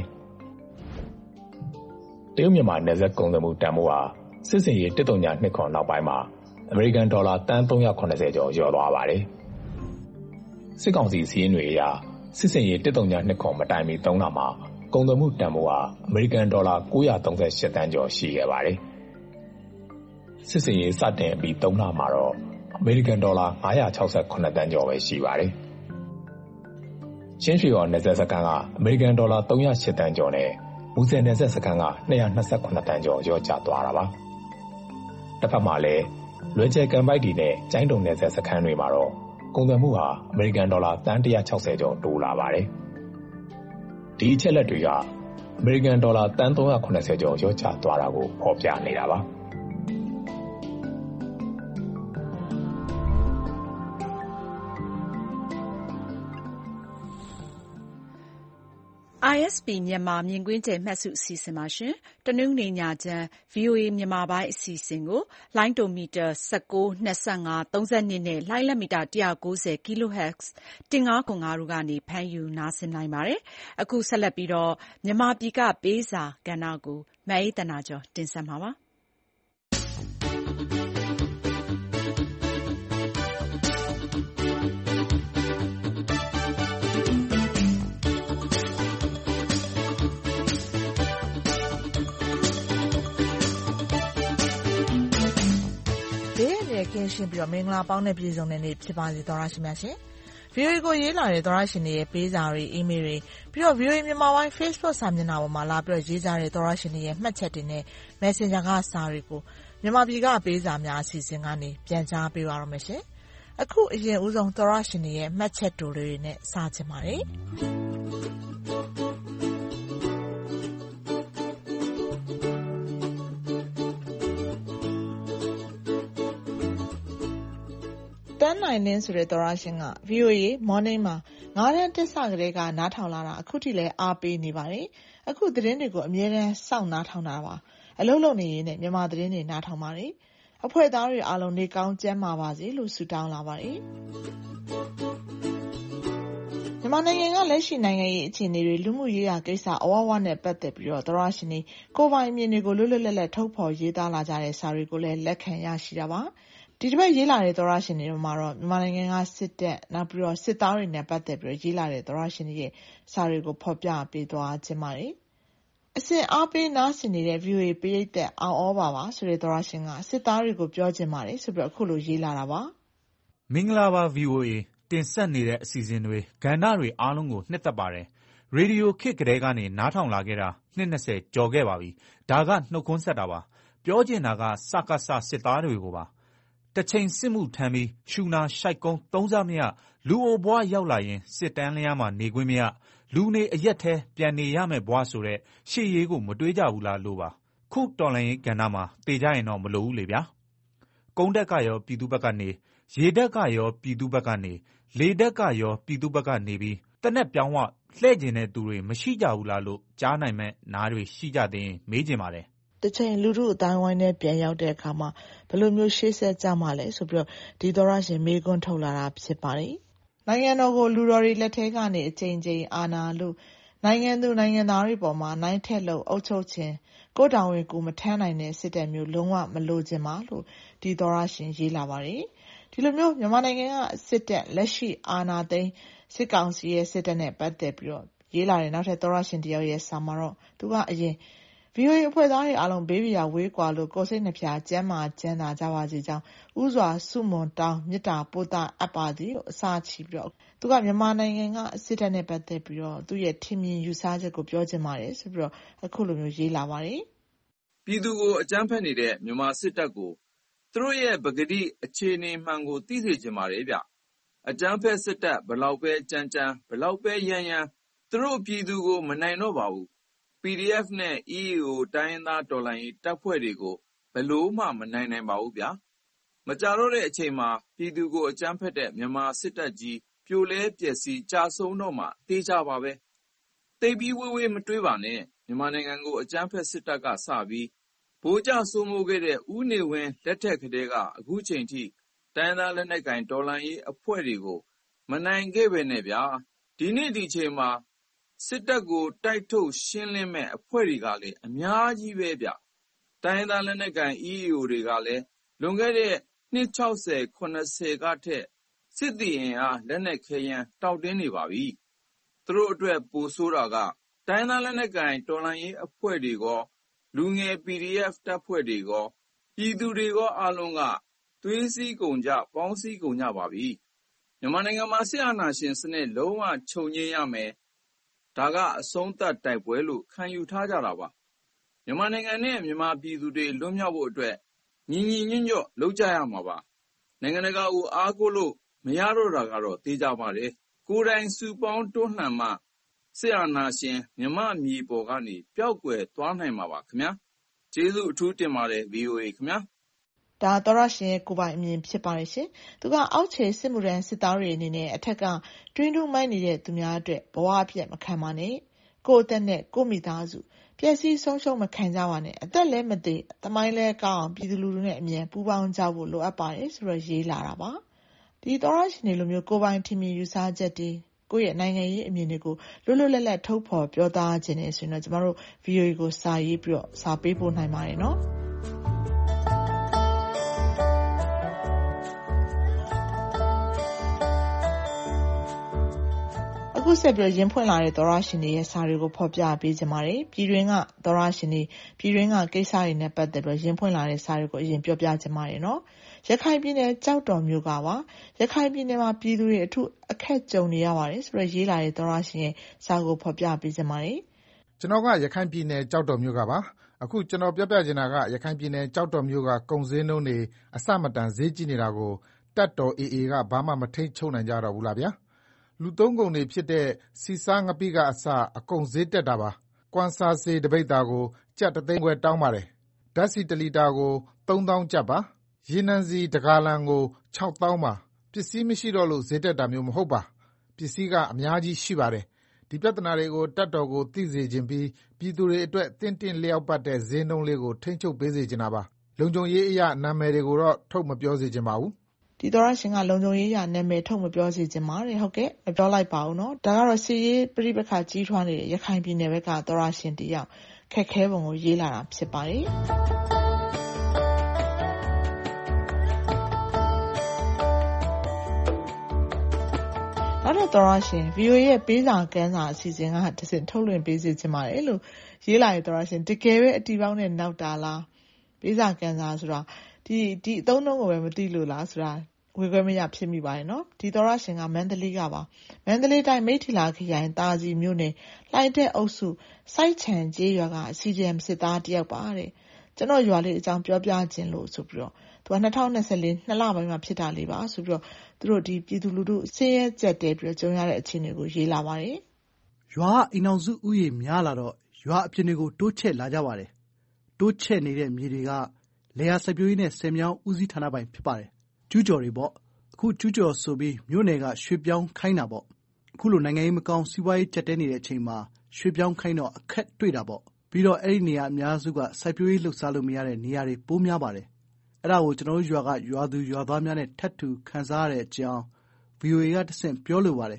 N: တရုတ်မြန်မာနယ်စပ်ကုန်သွယ်မှုတန်ဖိုးဟာစစ်စင်ရေးတစ်တုံညာနှစ်ခွန်နောက်ပိုင်းမှာအမေရိကန်ဒေါ်လာတန်းသုံးရာခုနှစ်ဆယ်ကျော်လျော့သွားပါတယ်စစ်ကောင်စီစီးရင်တွေအရစစ်စင်ရေးတစ်တုံညာနှစ်ခွန်မတိုင်မီသုံးလမှာကုန်သွယ်မှုတန်ဖိုးဟာအမေရိကန်ဒေါ်လာ၉ရာသုံးဆယ့်ရှစ်တန်းကျော်ရှိခဲ့ပါတယ်စစ်စင်ရေးစတင်ပြီးသုံးလမှာတော့အမေရိကန်ဒေါ်လာ၅ရာခြောက်ဆယ့်ခုနှစ်တန်းကျော်ပဲရှိပါတယ်ချင်းရွှေဟော်နယ်စပ်စခန်းကအမေရိကန်ဒေါ်လာ၃ရာရှစ်တန်းကျော်နဲ့မူဆယ်နယ်စပ်စခန်းက၂ရာနှစ်ဆယ့်ခုနှစ်တန်းကျော်လျော့ကျသွားတာပါတစ်ဖက်မှာလည်းလွယ်ကျယ်ကန်ပိုက်တီနဲ့ကျိုင်းတုံနယ်စပ်စခန်းတွေမှာတော့ကုန်သွယ်မှုဟာအမေရိကန်ဒေါ်လာတန်း၁ရာခြောက်ဆယ်ကျော်တိုးလာပါတယ်ဒီအချက်လက်တွေကအမေရိကန်ဒေါ်လာတန်းသုံးရာခုနှစ်ဆယ်ကျော်လျော့ကျသွားတာကိုဖော်ပြနေတာပါ
B: I S P မြန်မာမြင်ကွင်းကျယ်မှတ်စုအစီအစဉ်မှာရှင်တနင်္ဂနွေညချမ်း V O A မြန်မာပိုင်းအစီအစဉ်ကိုလိုင်းတိုမီတာ၁၉ ၂၅ ၃၂နဲ့လိုင်းလက်မီတာ၁၉၀ kHz တစ်ငါးခွန်ငါတို့ကနေဖမ်းယူနားဆင်နိုင်ပါတယ်။အခုဆက်လက်ပြီးတော့မြန်မာပြည်ကပေးစာကဏ္ဍကိုမအေးသနာကျော်တင်ဆက်မှာပါ။
E: ကင်းရှင်းပြီးတော့မင်္ဂလာပေါင်းတဲ့ပြည်စုံတဲ့နေ့ဖြစ်ပါစေသောရရှိများရှင် V O A ကိုရေးလာတဲ့သောရရှင်တွေရဲ့ပေးစာတွေအီးမေးလ်တွေပြီးတော့ V O A မြန်မာပိုင်း Facebook စာမျက်နှာပေါ်မှာလာပြီးတော့ရေးကြတဲ့သောရရှင်တွေရဲ့မှတ်ချက်တွေနဲ့ Messenger ကစာတွေကိုမြန်မာပြည်ကပေးစာများအစီအစဉ်ကနေပြန်ကြားပေးပါရမယ်ရှင်အခုအရင်ဦးဆုံးသောရရှင်တွေရဲ့မှတ်ချက်တူတွေနဲ့စချင်ပါတယ်တန်းနိုင်လင်းဆိုတဲ့သောရရှင်က V O A Morning မှာငါးတန်းတက်စကလေးကနားထောင်လာတာအခုထိလည်းအားပေးနေပါတယ်အခုသတင်းတွေကိုအမြဲတမ်းစောင့်နားထောင်တာပါအလုပ်လုပ်နေရင်လည်းမြန်မာသတင်းတွေနားထောင်ပါတယ်အဖွဲ့သားတွေအားလုံးနေကောင်းကျန်းမာပါစေလို့ဆုတောင်းလာပါတယ်မြန်မာနိုင်ငံကလက်ရှိနိုင်ငံရေးအခြေအနေတွေလူမှုရေးရာကိစ္စအဝဝနဲ့ပတ်သက်ပြီးတော့သောရရှင်တွေကိုပိုင်အမြင်တွေကိုလွတ်လွတ်လပ်လပ်ထုတ်ဖော်ရေးသားလာကြတဲ့စာတွေကိုလည်းလက်ခံရရှိတာပါဒီတစ်ပတ်ရေးလာတဲ့သောရရှင်တွေမှာတော့မြန်မာနိုင်ငံကစစ်တပ်နောက်ပြီးတော့စစ်သားတွေနဲ့ပတ်သက်ပြီးရေးလာတဲ့သောရရှင်တွေရဲ့စာတွေကိုဖော်ပြပေးသွားခြင်းပါတယ်အစဉ်အားပေးနားဆင်နေတဲ့ V O A ပရိသတ်အောင်ဩပါပါဆိုတဲ့သောရရှင်ကစစ်သားတွေကိုပြောခြင်းပါတယ်ဆိုပြီးတော့အခုလိုရေးလာတာပါ
O: မင်္ဂလာပါ V O A တင်ဆက်နေတဲ့အစီအစဉ်တွေကဏ္ဍတွေအားလုံးကိုနှစ်သက်ပါတယ်ရေဒီယိုခေတ်ကလေးကနေနားထောင်လာခဲ့တာနှစ်၂၀ကျော်ခဲ့ပါပြီဒါကနှုတ်ခွန်းဆက်တာပါပြောချင်တာကစကစစစ်သားတွေကိုပါတချိန်စစ်မှုထမ်းပြီးရှူနာရှိုက်ကုန်းသုံးစားမရလူအိုဘွားရောက်လာရင်စစ်တန်းလျားမှာနေခွင့်မရလူနေအရက်ထဲပြန်နေရမယ်ဘွားဆိုတဲ့ရှေ့ရေးကိုမတွေးကြဘူးလားလို့ပါခုတော်လိုင်းရေးကဏ္ဍမှာတေကြရင်တော့မလိုဘူးလေဗျာကုန်းတက်ကရောပြည်သူဘက်ကနေရေတက်ကရောပြည်သူဘက်ကနေလေတက်ကရောပြည်သူဘက်ကနေပြီးတနက်ပြောင်းဝလှဲ့ကျင်တဲ့သူတွေမရှိကြဘူးလားလို့ကြားနိုင်မဲ့နားတွေရှိကြသေးရင်မေးချင်ပါတယ်
E: တစ်ချိန်လူထုအတိုင်းဝိုင်းနဲ့ပြန်ရောက်တဲ့အခါမှာဘယ်လိုမျိုးရှေ့ဆက်ကြမှာလဲဆိုပြီးတော့ဒီသောရရှင်မေးခွန်းထုတ်လာတာဖြစ်ပါတယ်။နိုင်ငံတော်ကိုလူတော်တွေလက်ထဲကနေအချိန်ချင်းအာဏာလို့နိုင်ငံသူနိုင်ငံသားတွေပေါ်မှာနိုင်ထက်လို့အုပ်ချုပ်ခြင်းကိုတောင်ဝင်ကိုမထမ်းနိုင်တဲ့စစ်တပ်မျိုးလုံးဝမလိုချင်ပါလို့ဒီသောရရှင်ရေးလာပါတယ်။ဒီလိုမျိုးမြန်မာနိုင်ငံကစစ်တပ်လက်ရှိအာဏာသိမ်းစစ်ကောင်စီရဲ့စစ်တပ်နဲ့ပတ်သက်ပြီးတော့ရေးလာတဲ့နောက်ထပ်သောရရှင်တယောက်ရဲ့စာမှာတော့သူကအရင်V O A အဖွဲ့သားတွေအားလုံးဘေးပရာဝေးကွာလို့ကိုယ်စိတ်နှဖျားကျမ်းမာကျမ်းသာကြပါစေကြောင်းဥစွာဆုမွန်တောင်းမေတ္တာပို့သအပ်ပါသည်လို့အစာချီပြီးတော့သူကမြန်မာနိုင်ငံကစစ်တပ်နဲ့ပတ်သက်ပြီးတော့သူ့ရဲ့ထင်မြင်ယူဆချက်ကိုပြောချင်ပါတယ်ဆိုပြီးတော့အခုလိုမျိုးရေးလာပါတယ်
P: ပြည်သူကိုအကြမ်းဖက်နေတဲ့မြန်မာစစ်တပ်ကိုသူတို့ရဲ့ပကတိအခြေအနေမှန်ကိုသိစေချင်ပါတယ်ဗျအကြမ်းဖက်စစ်တပ်ဘလောက်ပဲကြမ်းကြမ်းဘလောက်ပဲရမ်းရမ်းသူတို့ပြည်သူကိုမနိုင်တော့ပါဘူး P D F နဲ့ E A O တိုင်းရင်းသားတော်လှန်ရေးတပ်ဖွဲ့တွေကိုဘယ်လို့မှမနိုင်နိုင်ပါဘူးဗျာမကြတော့တဲ့အချိန်မှာပြည်သူကိုအကြမ်းဖက်တဲ့မြန်မာစစ်တပ်ကြီးပြိုလဲပျက်စီးကြဆုံးတော့မှတေးကြပါပဲတိတ်ပြီးဝေးဝေးမတွေးပါနဲ့မြန်မာနိုင်ငံကိုအကြမ်းဖက်စစ်တပ်ကစပြီးဗိုလ်ကျစိုးမိုးခဲ့တဲ့ဦးနေဝင်းလက်ထက်ကတည်းကအခုချိန်ထိတိုင်းသားလက်နက်ကိုင်တော်လှန်ရေးအဖွဲ့တွေကိုမနိုင်ခဲ့ပဲနဲ့ဗျာဒီနေ့ဒီချိန်မှာစစ်တပ်ကိုတိုက်ထုတ်ရှင်းလင်းမဲ့အဖွဲ့တွေကလည်းအများကြီးပဲဗျတိုင်းသားလက်နက်ကိုင် E A O တွေကလည်းလွန်ခဲ့တဲ့နှစ်၆၀ ၇၀ကထက်စစ်တီအင်အားလက်နက်ခဲယမ်းတောက်တင်းနေပါပြီသူတို့အတွက်ပိုဆိုးတာကတိုင်းသားလက်နက်ကိုင်တော်လှန်ရေးအဖွဲ့တွေကောလူငယ် P D F တပ်ဖွဲ့တွေကောပြည်သူတွေကောအားလုံးကသွေးစည်းကုန်ကြပေါင်းစည်းကုန်ကြပါပြီမြန်မာနိုင်ငံမှာစစ်အာဏာရှင်စနစ်လုံးဝချုပ်ငြိမ်းရမယ်ဒါကအဆုံးသတ်တိုက်ပွဲလို့ခံယူထားကြတာပါမြန်မာနိုင်ငံနဲ့မြန်မာပြည်သူတွေလွတ်မြောက်ဖို့အတွက်ညီညီညွတ်ညွတ်လုပ်ကြရမှာပါနိုင်ငံတကာကိုအားကိုးလို့မရတော့တာကတော့သိကြပါတယ်ကိုယ်တိုင်စုပေါင်းတွန်းလှန်မှစစ်အာဏာရှင်မြန်မာမြေပေါ်ကနေပျောက်ကွယ်သွားနိုင်မှာပါခင်ဗျာကျေးဇူးအထူးတင်ပါတယ် V O A ခင်ဗျာ
E: ဒါသောရရှင်ရဲ့ကိုယ်ပိုင်အမြင်ဖြစ်ပါတယ်ရှင်သူကအောက်ခြေစစ်မှုထမ်းစစ်သားတွေအနေနဲ့အထက်ကတွင်းတူးမိုင်းနေတဲ့သူများအတွက်ဘဝအပြည့်မခံပါနဲ့ကိုယ့်အသက်နဲ့ကိုယ့်မိသားစုပျက်စီးဆုံးရှုံးမခံကြပါနဲ့အသက်လည်းမသေးသမိုင်းလည်းကောင်းအောင်ပြည်သူလူထုနဲ့အမြန်ပူးပေါင်းကြဖို့လိုအပ်ပါတယ်ဆိုတော့ရေးလာတာပါဒီသောရရှင်တွေလိုမျိုးကိုယ်ပိုင်ထင်မြင်ယူဆချက်တွေကိုယ့်ရဲ့နိုင်ငံရေးအမြင်တွေကိုလွတ်လွတ်လပ်လပ်ထုတ်ဖော်ပြောသားခြင်းနဲ့ဆိုရင်တော့ကျမတို့ V O A ကိုစာရေးပြီးတော့စာပေးပို့နိုင်ပါတယ်နော်အခုဆက်ပြီးရင်ဖွင့်လာတဲ့သောရရှင်တွေရဲ့စာတွေကိုဖော်ပြပေးကြပါတယ်ပြည်တွင်းကသောရရှင်တွေပြည်တွင်းကကိစ္စတွေနဲ့ပတ်သက်ပြီးရင်ဖွင့်လာတဲ့စာတွေကိုအရင်ပြောပြကြပါတယ်နော်ရခိုင်ပြည်နယ်ကြောက်တော်မြို့ကပါရခိုင်ပြည်နယ်မှာပြည်သူတွေအထူးအခက်ကြုံနေရပါတယ်ဆိုတော့ရေးလာတဲ့သောရရှင်ရဲ့စာကိုဖော်ပြပေးကြပါတယ်
Q: ကျွန်တော်ကရခိုင်ပြည်နယ်ကြောက်တော်မြို့ကပါအခုကျွန်တော်ပြောပြချင်တာကရခိုင်ပြည်နယ်ကြောက်တော်မြို့ကကုန်စည်နှုန်းတွေအစမတန်ဈေးကြီးနေတာကိုတပ်တော် A A ကဘာမှမထိတ်ချုပ်နိုင်ကြတော့ဘူးလားဗျာလူသုံးကုန်တွေဖြစ်တဲ့စီစားငပိကအစအကုန်ဈေးတက်တာပါကွမ်ဆာစေတပိတ်တာကိုကျပ်တစ်သိန်းခွဲတောင်းပါတယ်ဓာတ်ဆီတစ်လီတာကိုသုံးသောင်းကျပ်ပါရေနံစီတဂါလံကိုခြောက်သောင်းပါပစ္စည်းမရှိတော့လို့ဈေးတက်တာမျိုးမဟုတ်ပါပစ္စည်းကအများကြီးရှိပါတယ်ဒီပြဿနာတွေကိုတပ်တော်ကိုသိစေခြင်းပြီးပြည်သူတွေအတွက်တင့်တင့်လျောက်ပတ်တဲ့ဈေးနှုန်းလေးကိုထိန်းချုပ်ပေးစေချင်တာပါလုံခြုံရေးအရာနာမည်တွေကိုတော့ထုတ်မပြောစေချင်ပါဘူး
E: ဒီသောရရှင်ကလုံခြုံရေးရနာမည်ထုတ်မပြောစေချင်ပါတယ်ဟုတ်ကဲ့မပြောလိုက်ပါဘူးเนาะဒါကတော့စီရေးပြိပခါကြီးထွားနေတဲ့ရခိုင်ပြည်နယ်ဘက်ကသောရရှင်တယောက်ခက်ခဲပုံကိုရေးလာတာဖြစ်ပါတယ်နောက်တော့သောရရှင် V O A ရဲ့ပေးစာကမ်းစာအစီအစဉ်ကတစ်စင်ထုတ်လွှင့်ပေးစေချင်ပါတယ်လို့ရေးလာတဲ့သောရရှင်တကယ်ပဲအတီပေါင်းနဲ့နောက်တာလားပေးစာကမ်းစာဆိုတာဒီဒီအသုံးနှုန်းကိုပဲမသိလို့လားဆိုတာဝေခွဲမရဖြစ်မိပါတယ်နော်ဒီသောရရှင်ကမန္တလေးကပါမန္တလေးတိုင်းမိထ္ထီလာခရိုင်တာစီမြို့နယ်လှိုင်တဲ့အုပ်စုစိုက်ချံကျေးရွာကအစီအစဉ်စစ်သားတယောက်ပါတဲ့ကျွန်တော်ရွာလေးအကြောင်းပြောပြခြင်းလို့ဆိုပြီးတော့သူက၂၀၂၄နှစ်လပိုင်းမှာဖြစ်တာလေးပါဆိုပြီးတော့သူတို့ဒီပြည်သူလူထုဆင်းရဲကြက်တဲပြီးတော့ကြုံရတဲ့အခြေအနေကိုရေးလာပါတယ်
R: ရွာအိမ်အောင်စုဥယေများလာတော့ရွာအပြင်တွေကိုတိုးချဲ့လာကြပါတယ်တိုးချဲ့နေတဲ့မြေတွေကလေယာစိုက်ပျိုးရေးနဲ့ဆယ်မြောင်းဦးစီးဌာနပိုင်ဖြစ်ပါတယ်ကျူးကျော်တွေပေါ့အခုကျူးကျော်ဆိုပြီးမြို့နယ်ကရွှေပြောင်းခိုင်းတာပေါ့အခုလိုနိုင်ငံရေးမကောင်းစီးပွားရေးကြက်တဲနေတဲ့အချိန်မှာရွှေပြောင်းခိုင်းတော့အခက်တွေ့တာပေါ့ပြီးတော့အဲ့ဒီနေရာအများစုကစိုက်ပျိုးရေးလှုပ်ရှားလို့မရတဲ့နေရာတွေပိုများပါတယ်အဲ့ဒါကိုကျွန်တော်တို့ရွာကရွာသူရွာသားများနဲ့ထပ်တူခန်းစားရတဲ့အကြောင်း V O A ကတဆင့်ပြောလိုပါတယ်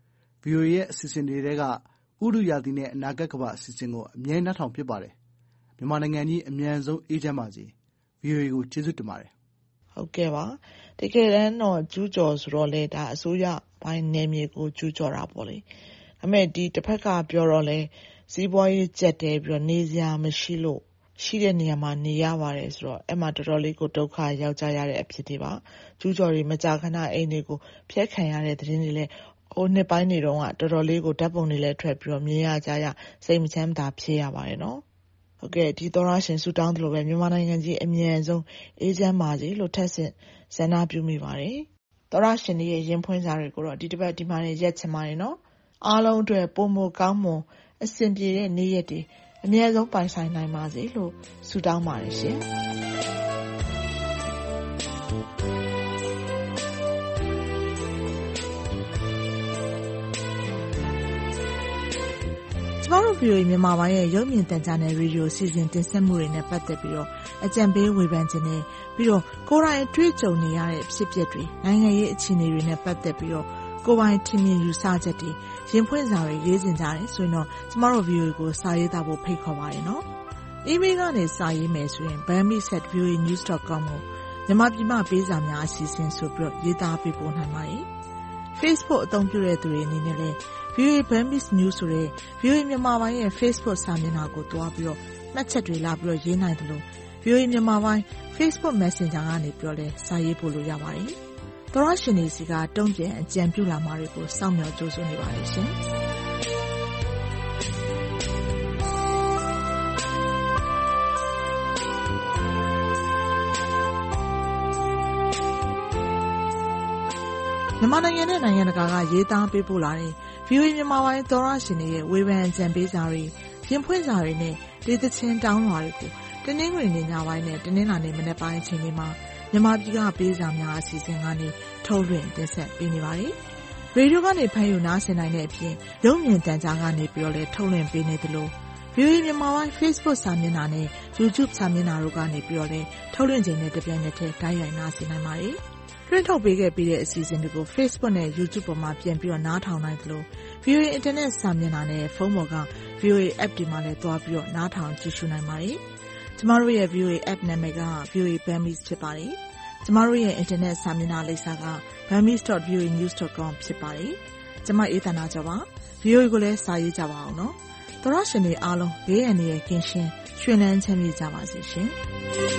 R: V O A ရဲ့အစီအစဉ်တွေကဥရုရာသီနဲ့အနာဂတ်ကမ္ဘာအစီအစဉ်ကိုအမြဲနှောက်ထောင်ဖြစ်ပါတယ်မြန်မာနိုင်ငံကြီးအမြန်ဆုံးအေးချမ်းပါစေ V O A ကိုကျေးဇူးတင်ပါတယ်
E: ဟုတ်ကဲ့ပါတကယ်တမ်းတော့ကျူးကျော်ဆိုတော့လေဒါအစိုးရပိုင်းနယ်မြေကိုကျူးကျော်တာပေါ့လေဒါပေမဲ့ဒီတစ်ဖက်ကပြောတော့လေစီးပွားရေးကြက်တဲပြီးတော့နေစရာမရှိလို့ရှိတဲ့နေရာမှာနေရပါတယ်ဆိုတော့အဲ့မှာတော်တော်လေးကိုဒုက္ခရောက်ကြရတဲ့အဖြစ်တွေပါကျူးကျော်တွေမကြာခဏအိမ်တွေကိုဖျက်ခံရတဲ့သတင်းတွေလည်းဟိုနှစ်ပိုင်းတွေတော့ကတော်တော်လေးကိုဓာတ်ပုံတွေလည်းထွက်ပြီးတော့မြင်ရကြရစိတ်မချမ်းသာဖြစ်ရပါတယ်နော်ဟုတ်ကဲ့ဒီသောရရှင်ဆူတောင်းသလိုပဲမြန်မာနိုင်ငံကြီးအမြန်ဆုံးအေးချမ်းပါစေလို့ထပ်ဆင့်ဆန္ဒပြုမိပါတယ်သောရရှင်ရဲ့ရင်ဖွင့်စာတွေကိုတော့ဒီတစ်ပတ်ဒီမှာနေရက်ချင်ပါတယ်နော်အားလုံးအတွက်ပုံမကောင်းမွန်အဆင်ပြေတဲ့နေ့ရက်တွေအများဆုံးပိုင်ဆိုင်နိုင်ပါစေလို့ဆုတောင်းပါတယ်ရှင်
Q: ချ
E: ကျမတို့ ဗွီအိုအေ မြန်မာပိုင်းရဲ့ရုပ်မြင်သံကြားနယ်ရေဒီယိုစီစဉ်တင်ဆက်မှုတွေနဲ့ပတ်သက်ပြီးတော့အကြံပေးဝေဖန်ခြင်းနဲ့ပြီးတော့ကိုယ်တိုင်အတွေ့အကြုံနေရတဲ့ဖြစ်ပျက်တွေနိုင်ငံရေးအခြေအနေတွေနဲ့ပတ်သက်ပြီးတော့ကိုယ်ပိုင်ထင်မြင်ယူဆချက်တွေရင်ဖွင့်စာတွေရေးစင်ကြတယ်ဆိုရင်တော့ကျမတို့ ဗွီအိုအေ ကိုစာရေးသားဖို့ဖိတ်ခေါ်ပါတယ်နော်။ email ကနေစာရေးမယ်ဆိုရင် burmese at v o a news dot com ကိုမြန်မာပြည်မှပေးစာများအစီအစဉ်ဆိုပြီးတော့ရေးသားပေးပို့နိုင်ပါတယ်။ Facebook အသုံးပြုတဲ့သူတွေအနေနဲ့လည်း ဗွီအိုအေ Burmese News ဆိုတဲ့ ဗွီအိုအေ မြန်မာပိုင်းရဲ့ Facebook စာမျက်နှာကိုတွားပြီးတော့မှတ်ချက်တွေလာပြီးတော့ရေးနိုင်တယ်လို့ ဗွီအိုအေ မြန်မာပိုင်း Facebook Messenger ကနေပြီးတော့လည်းစာရေးပို့လို့ရပါတယ်။သောရရှင်တွေစီကတုံ့ပြန်အကြံပြုလာမှာတွေကိုစောင့်မျှော်ကြိုးစားနေပါတယ်ရှင်။မြန်မာနိုင်ငံနဲ့နိုင်ငံတကာကရေးသားပေးပို့လာတဲ့ ဗွီအိုအေ မြန်မာပိုင်းသောရရှင်တွေရဲ့ဝေဖန်အကြံပေးစာတွေရင်ဖွင့်စာတွေနဲ့ဒေသချင်းတောင်းလွှာတွေကိုတနင်္ဂနွေနေ့ညပိုင်းနဲ့တနင်္လာနေ့မနက်ပိုင်းအချိန်တွေမှာမြန်မာပြည်ကပေးစာများအစီအစဉ်ကနေထုတ်လွှင့်တင်ဆက်ပေးနေပါတယ်။ရေဒီယိုကနေဖမ်းယူနားဆင်နိုင်တဲ့အပြင်ရုပ်မြင်သံကြားကနေပြီးတော့လည်းထုတ်လွှင့်ပေးနေသလို ဗွီအိုအေ မြန်မာပိုင်း Facebook စာမျက်နှာနဲ့ YouTube စာမျက်နှာတို့ကနေပြီးတော့လည်းထုတ်လွှင့်ခြင်းနဲ့တပြိုင်နက်တည်းတိုက်ရိုက်နားဆင်နိုင်ပါတယ်။လွှင့်ထုတ်ပေးခဲ့ပြီးတဲ့အစီအစဉ်တွေကို Facebook နဲ့ YouTube ပေါ်မှာပြန်ပြီးတော့နားထောင်နိုင်သလို ဗွီအိုအေ Internet စာမျက်နှာနဲ့ဖုန်းပေါ်က ဗွီအိုအေ App တွေမှာလည်းသွားပြီးတော့နားထောင်ကြည့်ရှုနိုင်ပါတယ်။ကျမတို့ရဲ့ ဗွီအိုအေ App နာမည်က ဗွီအိုအေ Burmese ဖြစ်ပါတယ်။ကျမတို့ရဲ့ Internet စာမျက်နှာလိပ်စာက burmese dot v o a news dot com ဖြစ်ပါတယ်။ကျမအေးသန္တာကျော်ပါ။ ဗွီအိုအေကိုလည်းစာရေးကြပါအောင်နော်။သောရရှင်တွေအားလုံးဘေးအန္တရာယ်ကင်းရှင်းရွှင်လန်းချမ်းမြေ့ကြပါစေရှင်။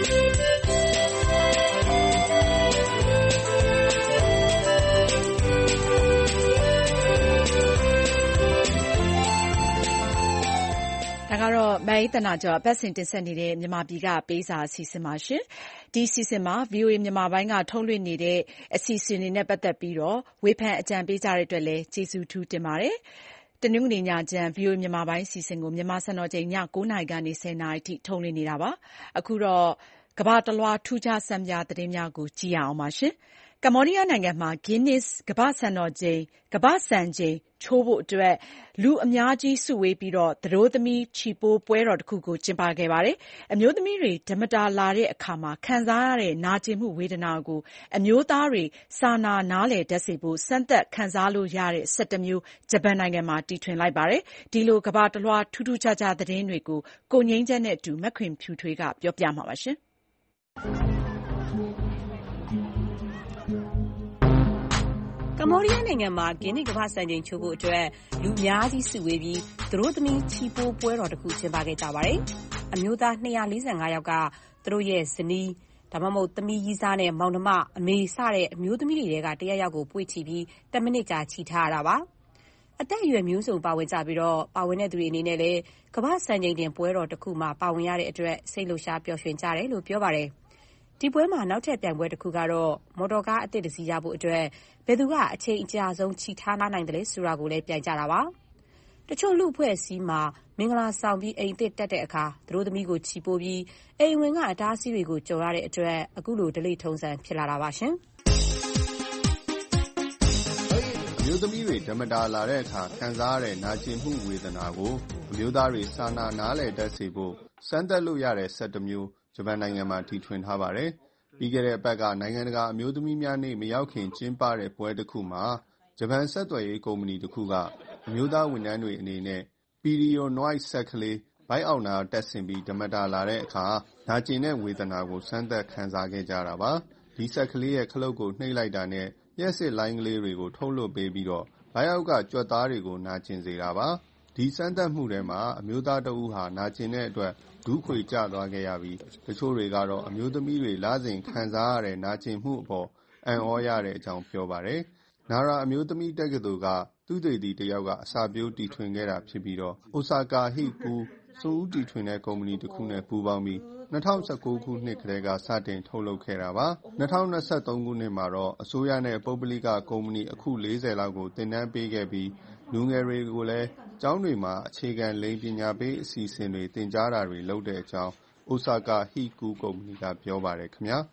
B: ဒါကတော့မအေးသနာကျော်အပတ်စဉ်တင်ဆက်နေတဲ့မြန်မာပြည်ကပေးစာအစီအစဉ်ပါရှင်။ဒီအစီအစဉ်မှာ ဗွီအိုအေ မြန်မာပိုင်းကထုတ်လွှင့်နေတဲ့အစီအစဉ်တွေနဲ့ပတ်သက်ပြီးတော့ဝေဖန်အကြံပေးကြတဲ့အတွက်လည်းကျေးဇူးထူးတင်ပါတယ်။တနင်္ဂနွေညချမ်း ဗွီအိုအေ မြန်မာပိုင်းအစီအစဉ်ကိုမြန်မာစံတော်ချိန်ည၉နာရီကနေ၁၀နာရီထိထုတ်လွှင့်နေတာပါ။အခုတော့ကမ္ဘာတလွှားထူးခြားစံပြသတင်းများကိုကြည့်ရအောင်ပါရှင်။ကမ္ဘောဒီးယားနိုင်ငံမှာ Guinness ကမ္ဘာ့စံတော်ချိန်ကမ္ဘာ့စံချိန်ချိုးဖို့အတွက်လူအများကြီးစုဝေးပြီးတော့သတို့သမီးချီပိုးပွဲတော်တစ်ခုကိုကျင်းပခဲ့ပါတယ်။အမျိုးသမီးတွေဓမ္မတာလာတဲ့အခါမှာခံစားရတဲ့နာကျင်မှုဝေဒနာကိုအမျိုးသားတွေစာနာနားလည်တတ်စေဖို့စမ်းသပ်ခံစားလို့ရတဲ့၁၁မျိုးဂျပန်နိုင်ငံမှာတီထွင်လိုက်ပါတယ်။ဒီလိုကမ္ဘာတလွှားထူးထူးခြားခြားသတင်းတွေကိုကိုငြိမ်းချမ်းနဲ့အတူမခွင်ဖြူထွေးကပြောပြမှာပါရှင်။
S: ကမ္ဘောဒီးယားနိုင်ငံမှာဂင်းနစ်ကမ္ဘာ့စံချိန်ချိုးဖို့အတွက်လူအများကြီးစုဝေးပြီးသတို့သမီးချီပိုးပွဲတော်တစ်ခုကျင်းပခဲ့ကြပါတယ်။အမျိုးသား၂၄၅ယောက်ကသူတို့ရဲ့ဇနီးဒါမှမဟုတ်သမီးကြီးစားနဲ့မောင်နှမအမေစတဲ့အမျိုးသမီးတွေကတယောက်ယောက်ကိုပွေ့ချီပြီးတမိနစ်ကြာချီထားရတာပါ။အသက်အရွယ်မျိုးစုံပါဝင်ကြပြီးတော့ပါဝင်တဲ့သူတွေအနေနဲ့လည်းကမ္ဘာ့စံချိန်တင်ပွဲတော်တစ်ခုမှာပါဝင်ရတဲ့အတွက်စိတ်လှုပ်ရှားပျော်ရွှင်ကြတယ်လို့ပြောပါတယ်။ဒီပွဲမှာနောက်ထပ်ပြိုင်ပွဲတစ်ခုကတော့မော်တော်ကားအသစ်တစ်စီးရဖို့အတွက်ဘယ်သူကအချိန်အကြာဆုံးချီထားနိုင်တယ်လဲဆိုတာကိုလည်းပြိုင်ကြတာပါ။တချို့လူအဖွဲ့အစည်းမှာမင်္ဂလာဆောင်ပြီးအိမ်အသစ်တက်တဲ့အခါသူတို့သမီးကိုချီပိုးပြီးအိမ်ဝင်ကအတားအဆီးတွေကိုကျော်ရတဲ့အတွက်အခုလိုဒလိထုံးစံဖြစ်လာတာပါရှင်။
T: အမျိုးသမီးတွေဓမ္မတာလာတဲ့အခါခံစားရတဲ့နာကျင်မှုဝေဒနာကိုအမျိုးသားတွေစာနာနားလည်တတ်စေဖို့စမ်းသပ်လို့ရတဲ့၁၁မျိုးဂျပန်နိုင်ငံမှာတီထွင်ထားပါတယ်။ပြီးခဲ့တဲ့အပတ်ကနိုင်ငံတကာအမျိုးသမီးများနေ့မရောက်ခင်ကျင်းပတဲ့ပွဲတစ်ခုမှာဂျပန်ဆက်သွယ်ရေးကုမ္ပဏီတစ်ခုကအမျိုးသားဝန်ထမ်းတွေအနေနဲ့ပီရီယိုနွိုက်ဆက်ကလေးဘိုက်အောင်နာတက်ဆင်ပြီးဓမ္မတာလာတဲ့အခါနာကျင်တဲ့ဝေဒနာကိုစမ်းသပ်ခံစားခဲ့ကြတာပါ။ဒီဆက်ကလေးရဲ့ခလုတ်ကိုနှိပ်လိုက်တာနဲ့လျှက်စစ်လိုင်းကလေးတွေကိုထုတ်လွှတ်ပေးပြီးတော့ဘိုက်အောက်ကကြွက်သားတွေကိုနာကျင်စေတာပါ။ဒီစမ်းသပ်မှုထဲမှာအမျိုးသားတဦးဟာနာကျင်တဲ့အတွက်ဒုခွေကျသွားခဲ့ရပြီးတချို့တွေကတော့အမျိုးသမီးတွေလစဉ်ခံစားရတဲ့နာကျင်မှုအပေါ်အံ့ဩရတဲ့အကြောင်းပြောပါတယ်။နာရာအမျိုးသမီးတက္ကသိုလ်ကသူတေသီတယောက်ကအစာပြိုးတီထွင်ခဲ့တာဖြစ်ပြီးတော့အိုဆာကာဟိကူစွန့်ဦးတီထွင်တဲ့ကုမ္ပဏီတစ်ခုနဲ့ပူးပေါင်းပြီး၂၀၁၉ခုနှစ်ကတည်းကစတင်ထုတ်လုပ်ခဲ့တာပါ။၂၀၂၃ခုနှစ်မှာတော့အစိုးရနဲ့ပုဂ္ဂလိကကုမ္ပဏီအခု၄၀လောက်ကိုသင်တန်းပေးခဲ့ပြီးလူငယ်တွေကိုလည်းကျောင်းတွေမှာအခြေခံလိင်ပညာပေးအစီအစဉ်တွေသင်ကြားတာတွေလုပ်တဲ့အကြောင်းအိုဆာကာဟိကူကုမ္ပဏီကပြောပါတယ်ခင်ဗျာ။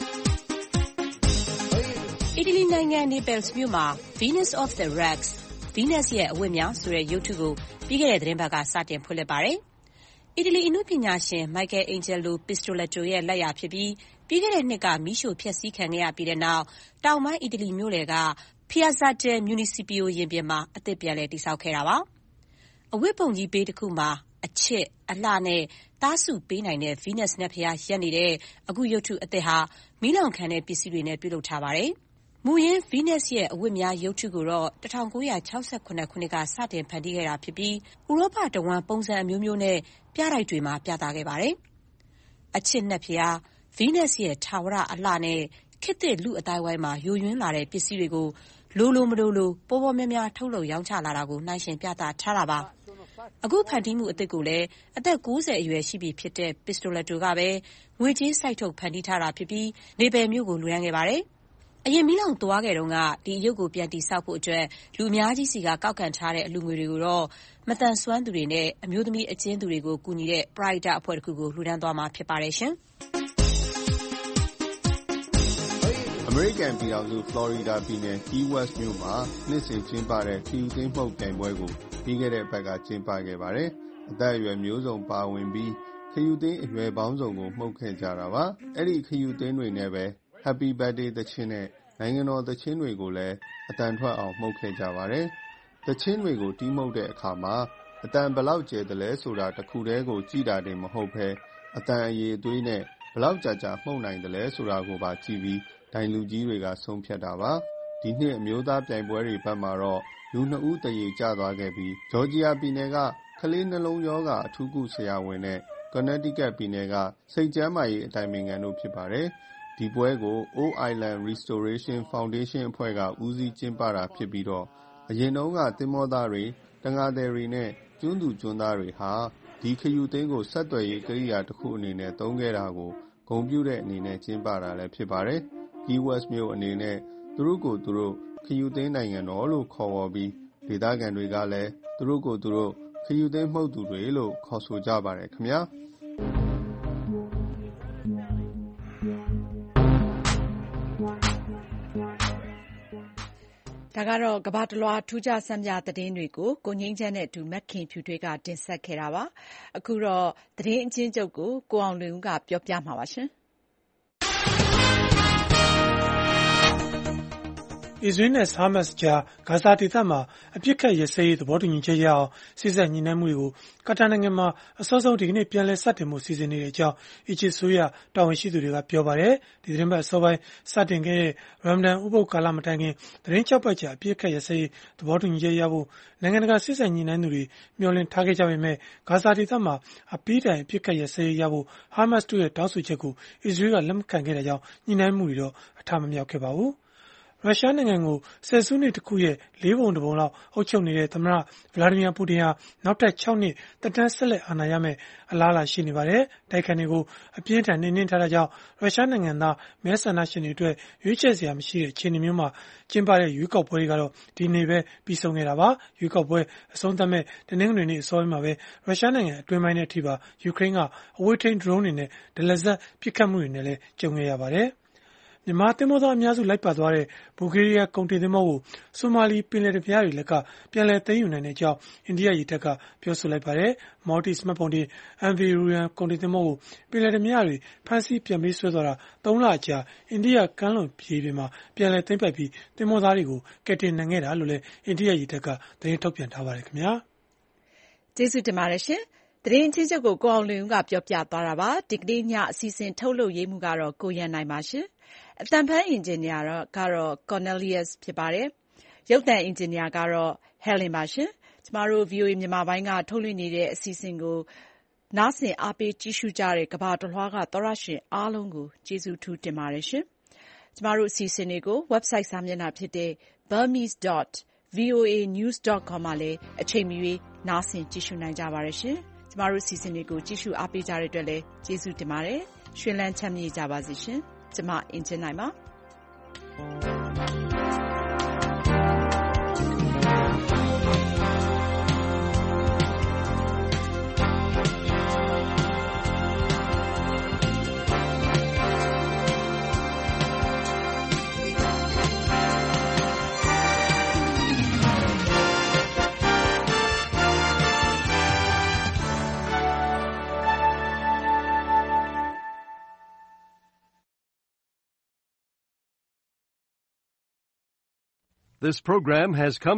S: အီတလီနိုင်ငံ Naples မြို့မှာ Venus of the Rocks Venus ရဲ့အဝတ်များဆိုတဲ့ရုပ်ထုကိုပြီးခဲ့တဲ့သတင်းပတ်ကစတင်ဖွင့်လှစ်ပါတယ်။အီတလီအနုပညာရှင် Michael Angelo Pistoletto ရဲ့လက်ရာဖြစ်ပြီးပြီးခဲ့တဲ့နှစ်ကမီးရှို့ဖျက်ဆီးခံခဲ့ရပြီးတဲ့နောက်တောင်ပိုင်းအီတလီမြို့လယ်က Piazza del Municipio ရင်ပြင်မှာအသစ်ပြန်လည်တည်ဆောက်ခဲ့တာပါ။အဝတ်ပုံကြီးဘေးတစ်ခုမှာအချစ်အလှနဲ့သားစုပေးနိုင်တဲ့ Venus နတ်ဖျားရက်နေတဲ့အခုရုပ်ထုအသစ်ဟာမီးလောင်ခံတဲ့ပစ္စည်းတွေနဲ့ပြုလုပ်ထားပါတယ်။မူရင်း Venus ရဲ့အဝတ်များရုပ်ထုကိုတော့၁၉၆၇ခုနှစ်ကစတင်ဖန်တီးခဲ့တာဖြစ်ပြီးဥရောပတဝန်းပုံစံအမျိုးမျိုးနဲ့ပြတိုက်တွေမှာပြသခဲ့ပါတယ်။အချစ်နတ်ဖျား Venus ရဲ့ထာဝရအလှနဲ့ခေတ်သစ်လူအတိုင်းဝိုင်းမှာယိုယွင်းလာတဲ့ပစ္စည်းတွေကိုလိုလိုမလိုလိုပေါ်ပေါ်များများထုတ်လုပ်ရောင်းချလာတာကိုနှိုင်းယှဉ်ပြသထားတာပါ။အခုဖန်တီးမှုအသစ်ကိုလည်းအသက်၉၀အရွယ်ရှိပြီဖြစ်တဲ့ Pistoletto ကပဲငွေကြေးစိုက်ထုတ်ဖန်တီးထားတာဖြစ်ပြီးနေပယ်မြို့ကိုလူရန်ခဲ့ပါတယ်။အရင်မီးလောင်သွားခဲ့တုန်းကဒီရုပ်ကိုပြန်တည်ဆောက်ဖို့အတွက်လူအများကြီးစီကကောက်ခံထားတဲ့အလူငွေတွေကိုတော့မတန်ဆွမ်းသူတွေနဲ့အမျိုးသမီးအကျဉ်းသူတွေကိုကူညီတဲ့ Pride အဖွဲ့တစ်ခုကိုလှူဒန်းသွားမှာဖြစ်ပါတယ်ရှင်။
T: အမေရိကန်ပြည်ထောင်စုဖလော်ရီဒါပြည်နယ် Key West မြို့မှာနှစ်စဉ်ကျင်းပတဲ့ခရီးသိမ်းမှုတ်ပြိုင်ပွဲကိုပြီးခဲ့တဲ့ဘက်ကကျင်းပခဲ့ပါတယ်။အသက်အရွယ်မျိုးစုံပါဝင်ပြီးခရီးသိမ်းအရွယ်ပေါင်းစုံကိုမှုတ်ခဲ့ကြတာပါ။အဲ့ဒီခရီးသိမ်းတွေနဲ့ပဲ Happy Birthday သချင်းနဲ့နိုင်ငံတော်သချင်းတွေကိုလည်းအတန်ထွက်အောင်မှုတ်ခဲ့ကြပါတယ်။သချင်းတွေကိုတီးမှုတ်တဲ့အခါမှာအတန်ဘလောက်ကျယ်တယ်လဲဆိုတာတစ်ခုတည်းကိုကြည့်တာတင်မဟုတ်ဘဲအတန်အရေးအသွေးနဲ့ဘလောက်ကြာကြာမှုတ်နိုင်တယ်လဲဆိုတာကိုပါကြည့်ပြီးဒိုင်လူကြီးတွေကဆုံးဖြတ်တာပါ။ဒီနှစ်အမျိုးသားပြိုင်ပွဲတွေဘက်မှာတော့လူနှစ်ဦးတရေကျသွားခဲ့ပြီးဂျော်ဂျီယာပြည်နယ်ကကလေးနှလုံးရောဂါအထူးကုဆရာဝန်နဲ့ကော်နယ်တီကတ်ပြည်နယ်ကစိတ်ကျန်းမာရေးအတိုင်ပင်ခံတို့ဖြစ်ပါတယ်။ဒီပွဲကို Old Island Restoration Foundation အဖွဲ့ကဦးစီးကျင်းပတာဖြစ်ပြီးတော့အရင်တုန်းကသင်္ဘောသားတွေတံငါသည်တွေနဲ့ကျွန်းသူကျွန်းသားတွေဟာဒီခရီးသိမ်းကိုဆက်သွယ်ရေးကိရိယာတစ်ခုအနေနဲ့သုံးခဲ့တာကိုဂုဏ်ပြုတဲ့အနေနဲ့ကျင်းပတာလည်းဖြစ်ပါတယ်။ Key West မြို့အနေနဲ့သူတို့ကိုသူတို့ခရီးသိမ်းနိုင်ငံတော်လို့ခေါ်ဝေါ်ပြီးဒေသခံတွေကလည်းသူတို့ကိုသူတို့ခရီးသိမ်းမှုတ်သူတွေလို့ခေါ်ဆိုကြပါတယ်ခင်ဗျာ။
B: ဒါကတော့ကမ္ဘာတလွှားထူးခြားဆန်းပြသတင်းတွေကိုကိုငြိမ်းချမ်းနဲ့အတူမက်ခင်ဖြူထွေးကတင်ဆက်ခဲ့တာပါ။အခုတော့သတင်းအချင်းချုပ်ကိုကိုအောင်လွင်ဦးကပြောပြမှာပါရှင်။
C: အစ္စရေးနဲ့ဟာမတ်စ်ကြားဂါဇာဒေသမှာအပစ်အခတ်ရပ်စဲရေးသဘောတူညီချက်ရအောင်စေ့စပ်ညှိနှိုင်းမှုတွေကိုကာတာနိုင်ငံမှာအစောဆုံးဒီကနေ့ပြန်လည်စတင်ဖို့စီစဉ်နေတဲ့အကြောင်းအီဂျစ်ဆိုရတာဝန်ရှိသူတွေကပြောပါတယ်။ဒီသတင်းပတ်အစောပိုင်းစတင်ခဲ့တဲ့ရမ်ဒန်ဥပုသ်ကာလမတိုင်ခင်သတင်း၆ပတ်ကြာအပစ်အခတ်ရပ်စဲရေးသဘောတူညီချက်ရဖို့နိုင်ငံတကာစေ့စပ်ညှိနှိုင်းသူတွေမျှော်လင့်ထားခဲ့ကြပေမဲ့ဂါဇာဒေသမှာအပိတိုင်အပစ်အခတ်ရပ်စဲရေးရဖို့ဟာမတ်စ်တို့ရဲ့တောင်းဆိုချက်ကိုအစ္စရေးကလက်မခံခဲ့တဲ့ကြောင်းညှိနှိုင်းမှုတွေတော့အထမမြောက်ခဲ့ပါဘူး။ရုရှားနိုင်ငံကိုဆယ်စုနှစ်တစ်ခုရဲ့လေးပုံတစ်ပုံလောက်အုပ်ချုပ်နေတဲ့သမ္မတဗလာဒီမီယာပူတင်ဟာနောက်ထပ်၆နှစ်သက်တမ်းဆက်လက်အာဏာရမယ့်အလားအလာရှိနေပါတယ်။တိုက်ခိုက်တွေကိုအပြင်းထန်နှိမ်နင်းထားတာကြောင့်ရုရှားနိုင်ငံသားမဲဆန္ဒရှင်တွေအတွက်ရွေးချယ်စရာမရှိတဲ့အခြေအနေမျိုးမှာကျင်းပတဲ့ရွေးကောက်ပွဲတွေကတော့ဒီနေ့ပဲပြီးဆုံးခဲ့တာပါ။ရွေးကောက်ပွဲအဆုံးသတ်မဲ့တနင်္ဂနွေနေ့အစောပိုင်းမှာပဲရုရှားနိုင်ငံအတွင်းပိုင်းနဲ့အထိပါယူကရိန်းကအဝေးထိန်းဒရုန်းတွေနဲ့ဒလဇက်ပစ်ခတ်မှုတွေနဲ့လည်းကြုံခဲ့ရပါတယ်။မြန်မာသင်္ဘောသားအများစုလိုက်ပါသွားတဲ့ဘူဂေးရီးယားကုန်တင်သင်္ဘောကိုဆိုမာလီပင်လယ်ဓားပြားတွေလက်ကပြန်လည်သိမ်းယူနိုင်တဲ့အကြောင်းအိန္ဒိယရေတပ်ကပြောဆိုလိုက်ပါတယ်။ Maltese မှတ်ပုံတင် အမ် ဗီ Ruyan ကုန်တင်သင်္ဘောကိုပင်လယ်ဓားပြားတွေဖမ်းဆီးပြန်ပေးဆွဲသွားတာသုံးလကြာအိန္ဒိယကမ်းလွန်ပြည်တွေမှာပြန်လည်သိမ်းပိုက်ပြီးသင်္ဘောသားတွေကိုကယ်တင်နိုင်ခဲ့တာလို့လည်းအိန္ဒိယရေတပ်ကသတင်းထုတ်ပြန်ထားပါတယ်ခင်ဗျာ
B: ။ကျေးဇူးတင်ပါတယ်ရှင်။သတင်းချင်းချုပ်ကိုကိုအောင်လွင်ဦးကပြောပြသွားတာပါ။ဒီကနေ့ညအစီအစဉ်ထုတ်လုပ်ရေးမှုကတော့ကိုရန်နိုင်ပါရှင်။အတန်ဖန်အင်ဂျင်နီယာကတော့ Cornelius ဖြစ်ပါတယ်။ရုပ်သံအင်ဂျင်နီယာကတော့ Helen ပါရှင်။ကျမတို့ ဗွီအိုအေ မြန်မာပိုင်းကထုတ်လွှင့်နေတဲ့အစီအစဉ်ကိုနားဆင်အားပေးကြည့်ရှုကြတဲ့ကမ္ဘာတလွှားကသောတရှင်အားလုံးကိုကျေးဇူးထူးတင်ပါတယ်ရှင်။ကျမတို့အစီအစဉ်တွေကို website စာမျက်နှာဖြစ်တဲ့ burmese dot voa news dot com မှာလည်းအချိန်မရွေးနားဆင်ကြည့်ရှုနိုင်ကြပါတယ်ရှင်။ကျမတို့အစီအစဉ်တွေကိုကြည့်ရှုအားပေးကြတဲ့အတွက်လည်းကျေးဇူးတင်ပါတယ်။ရွှင်လန်းချမ်းမြေ့ကြပါစေရှင်။ကျမအင်ဂျင်နိုင်ပါ
A: This program has come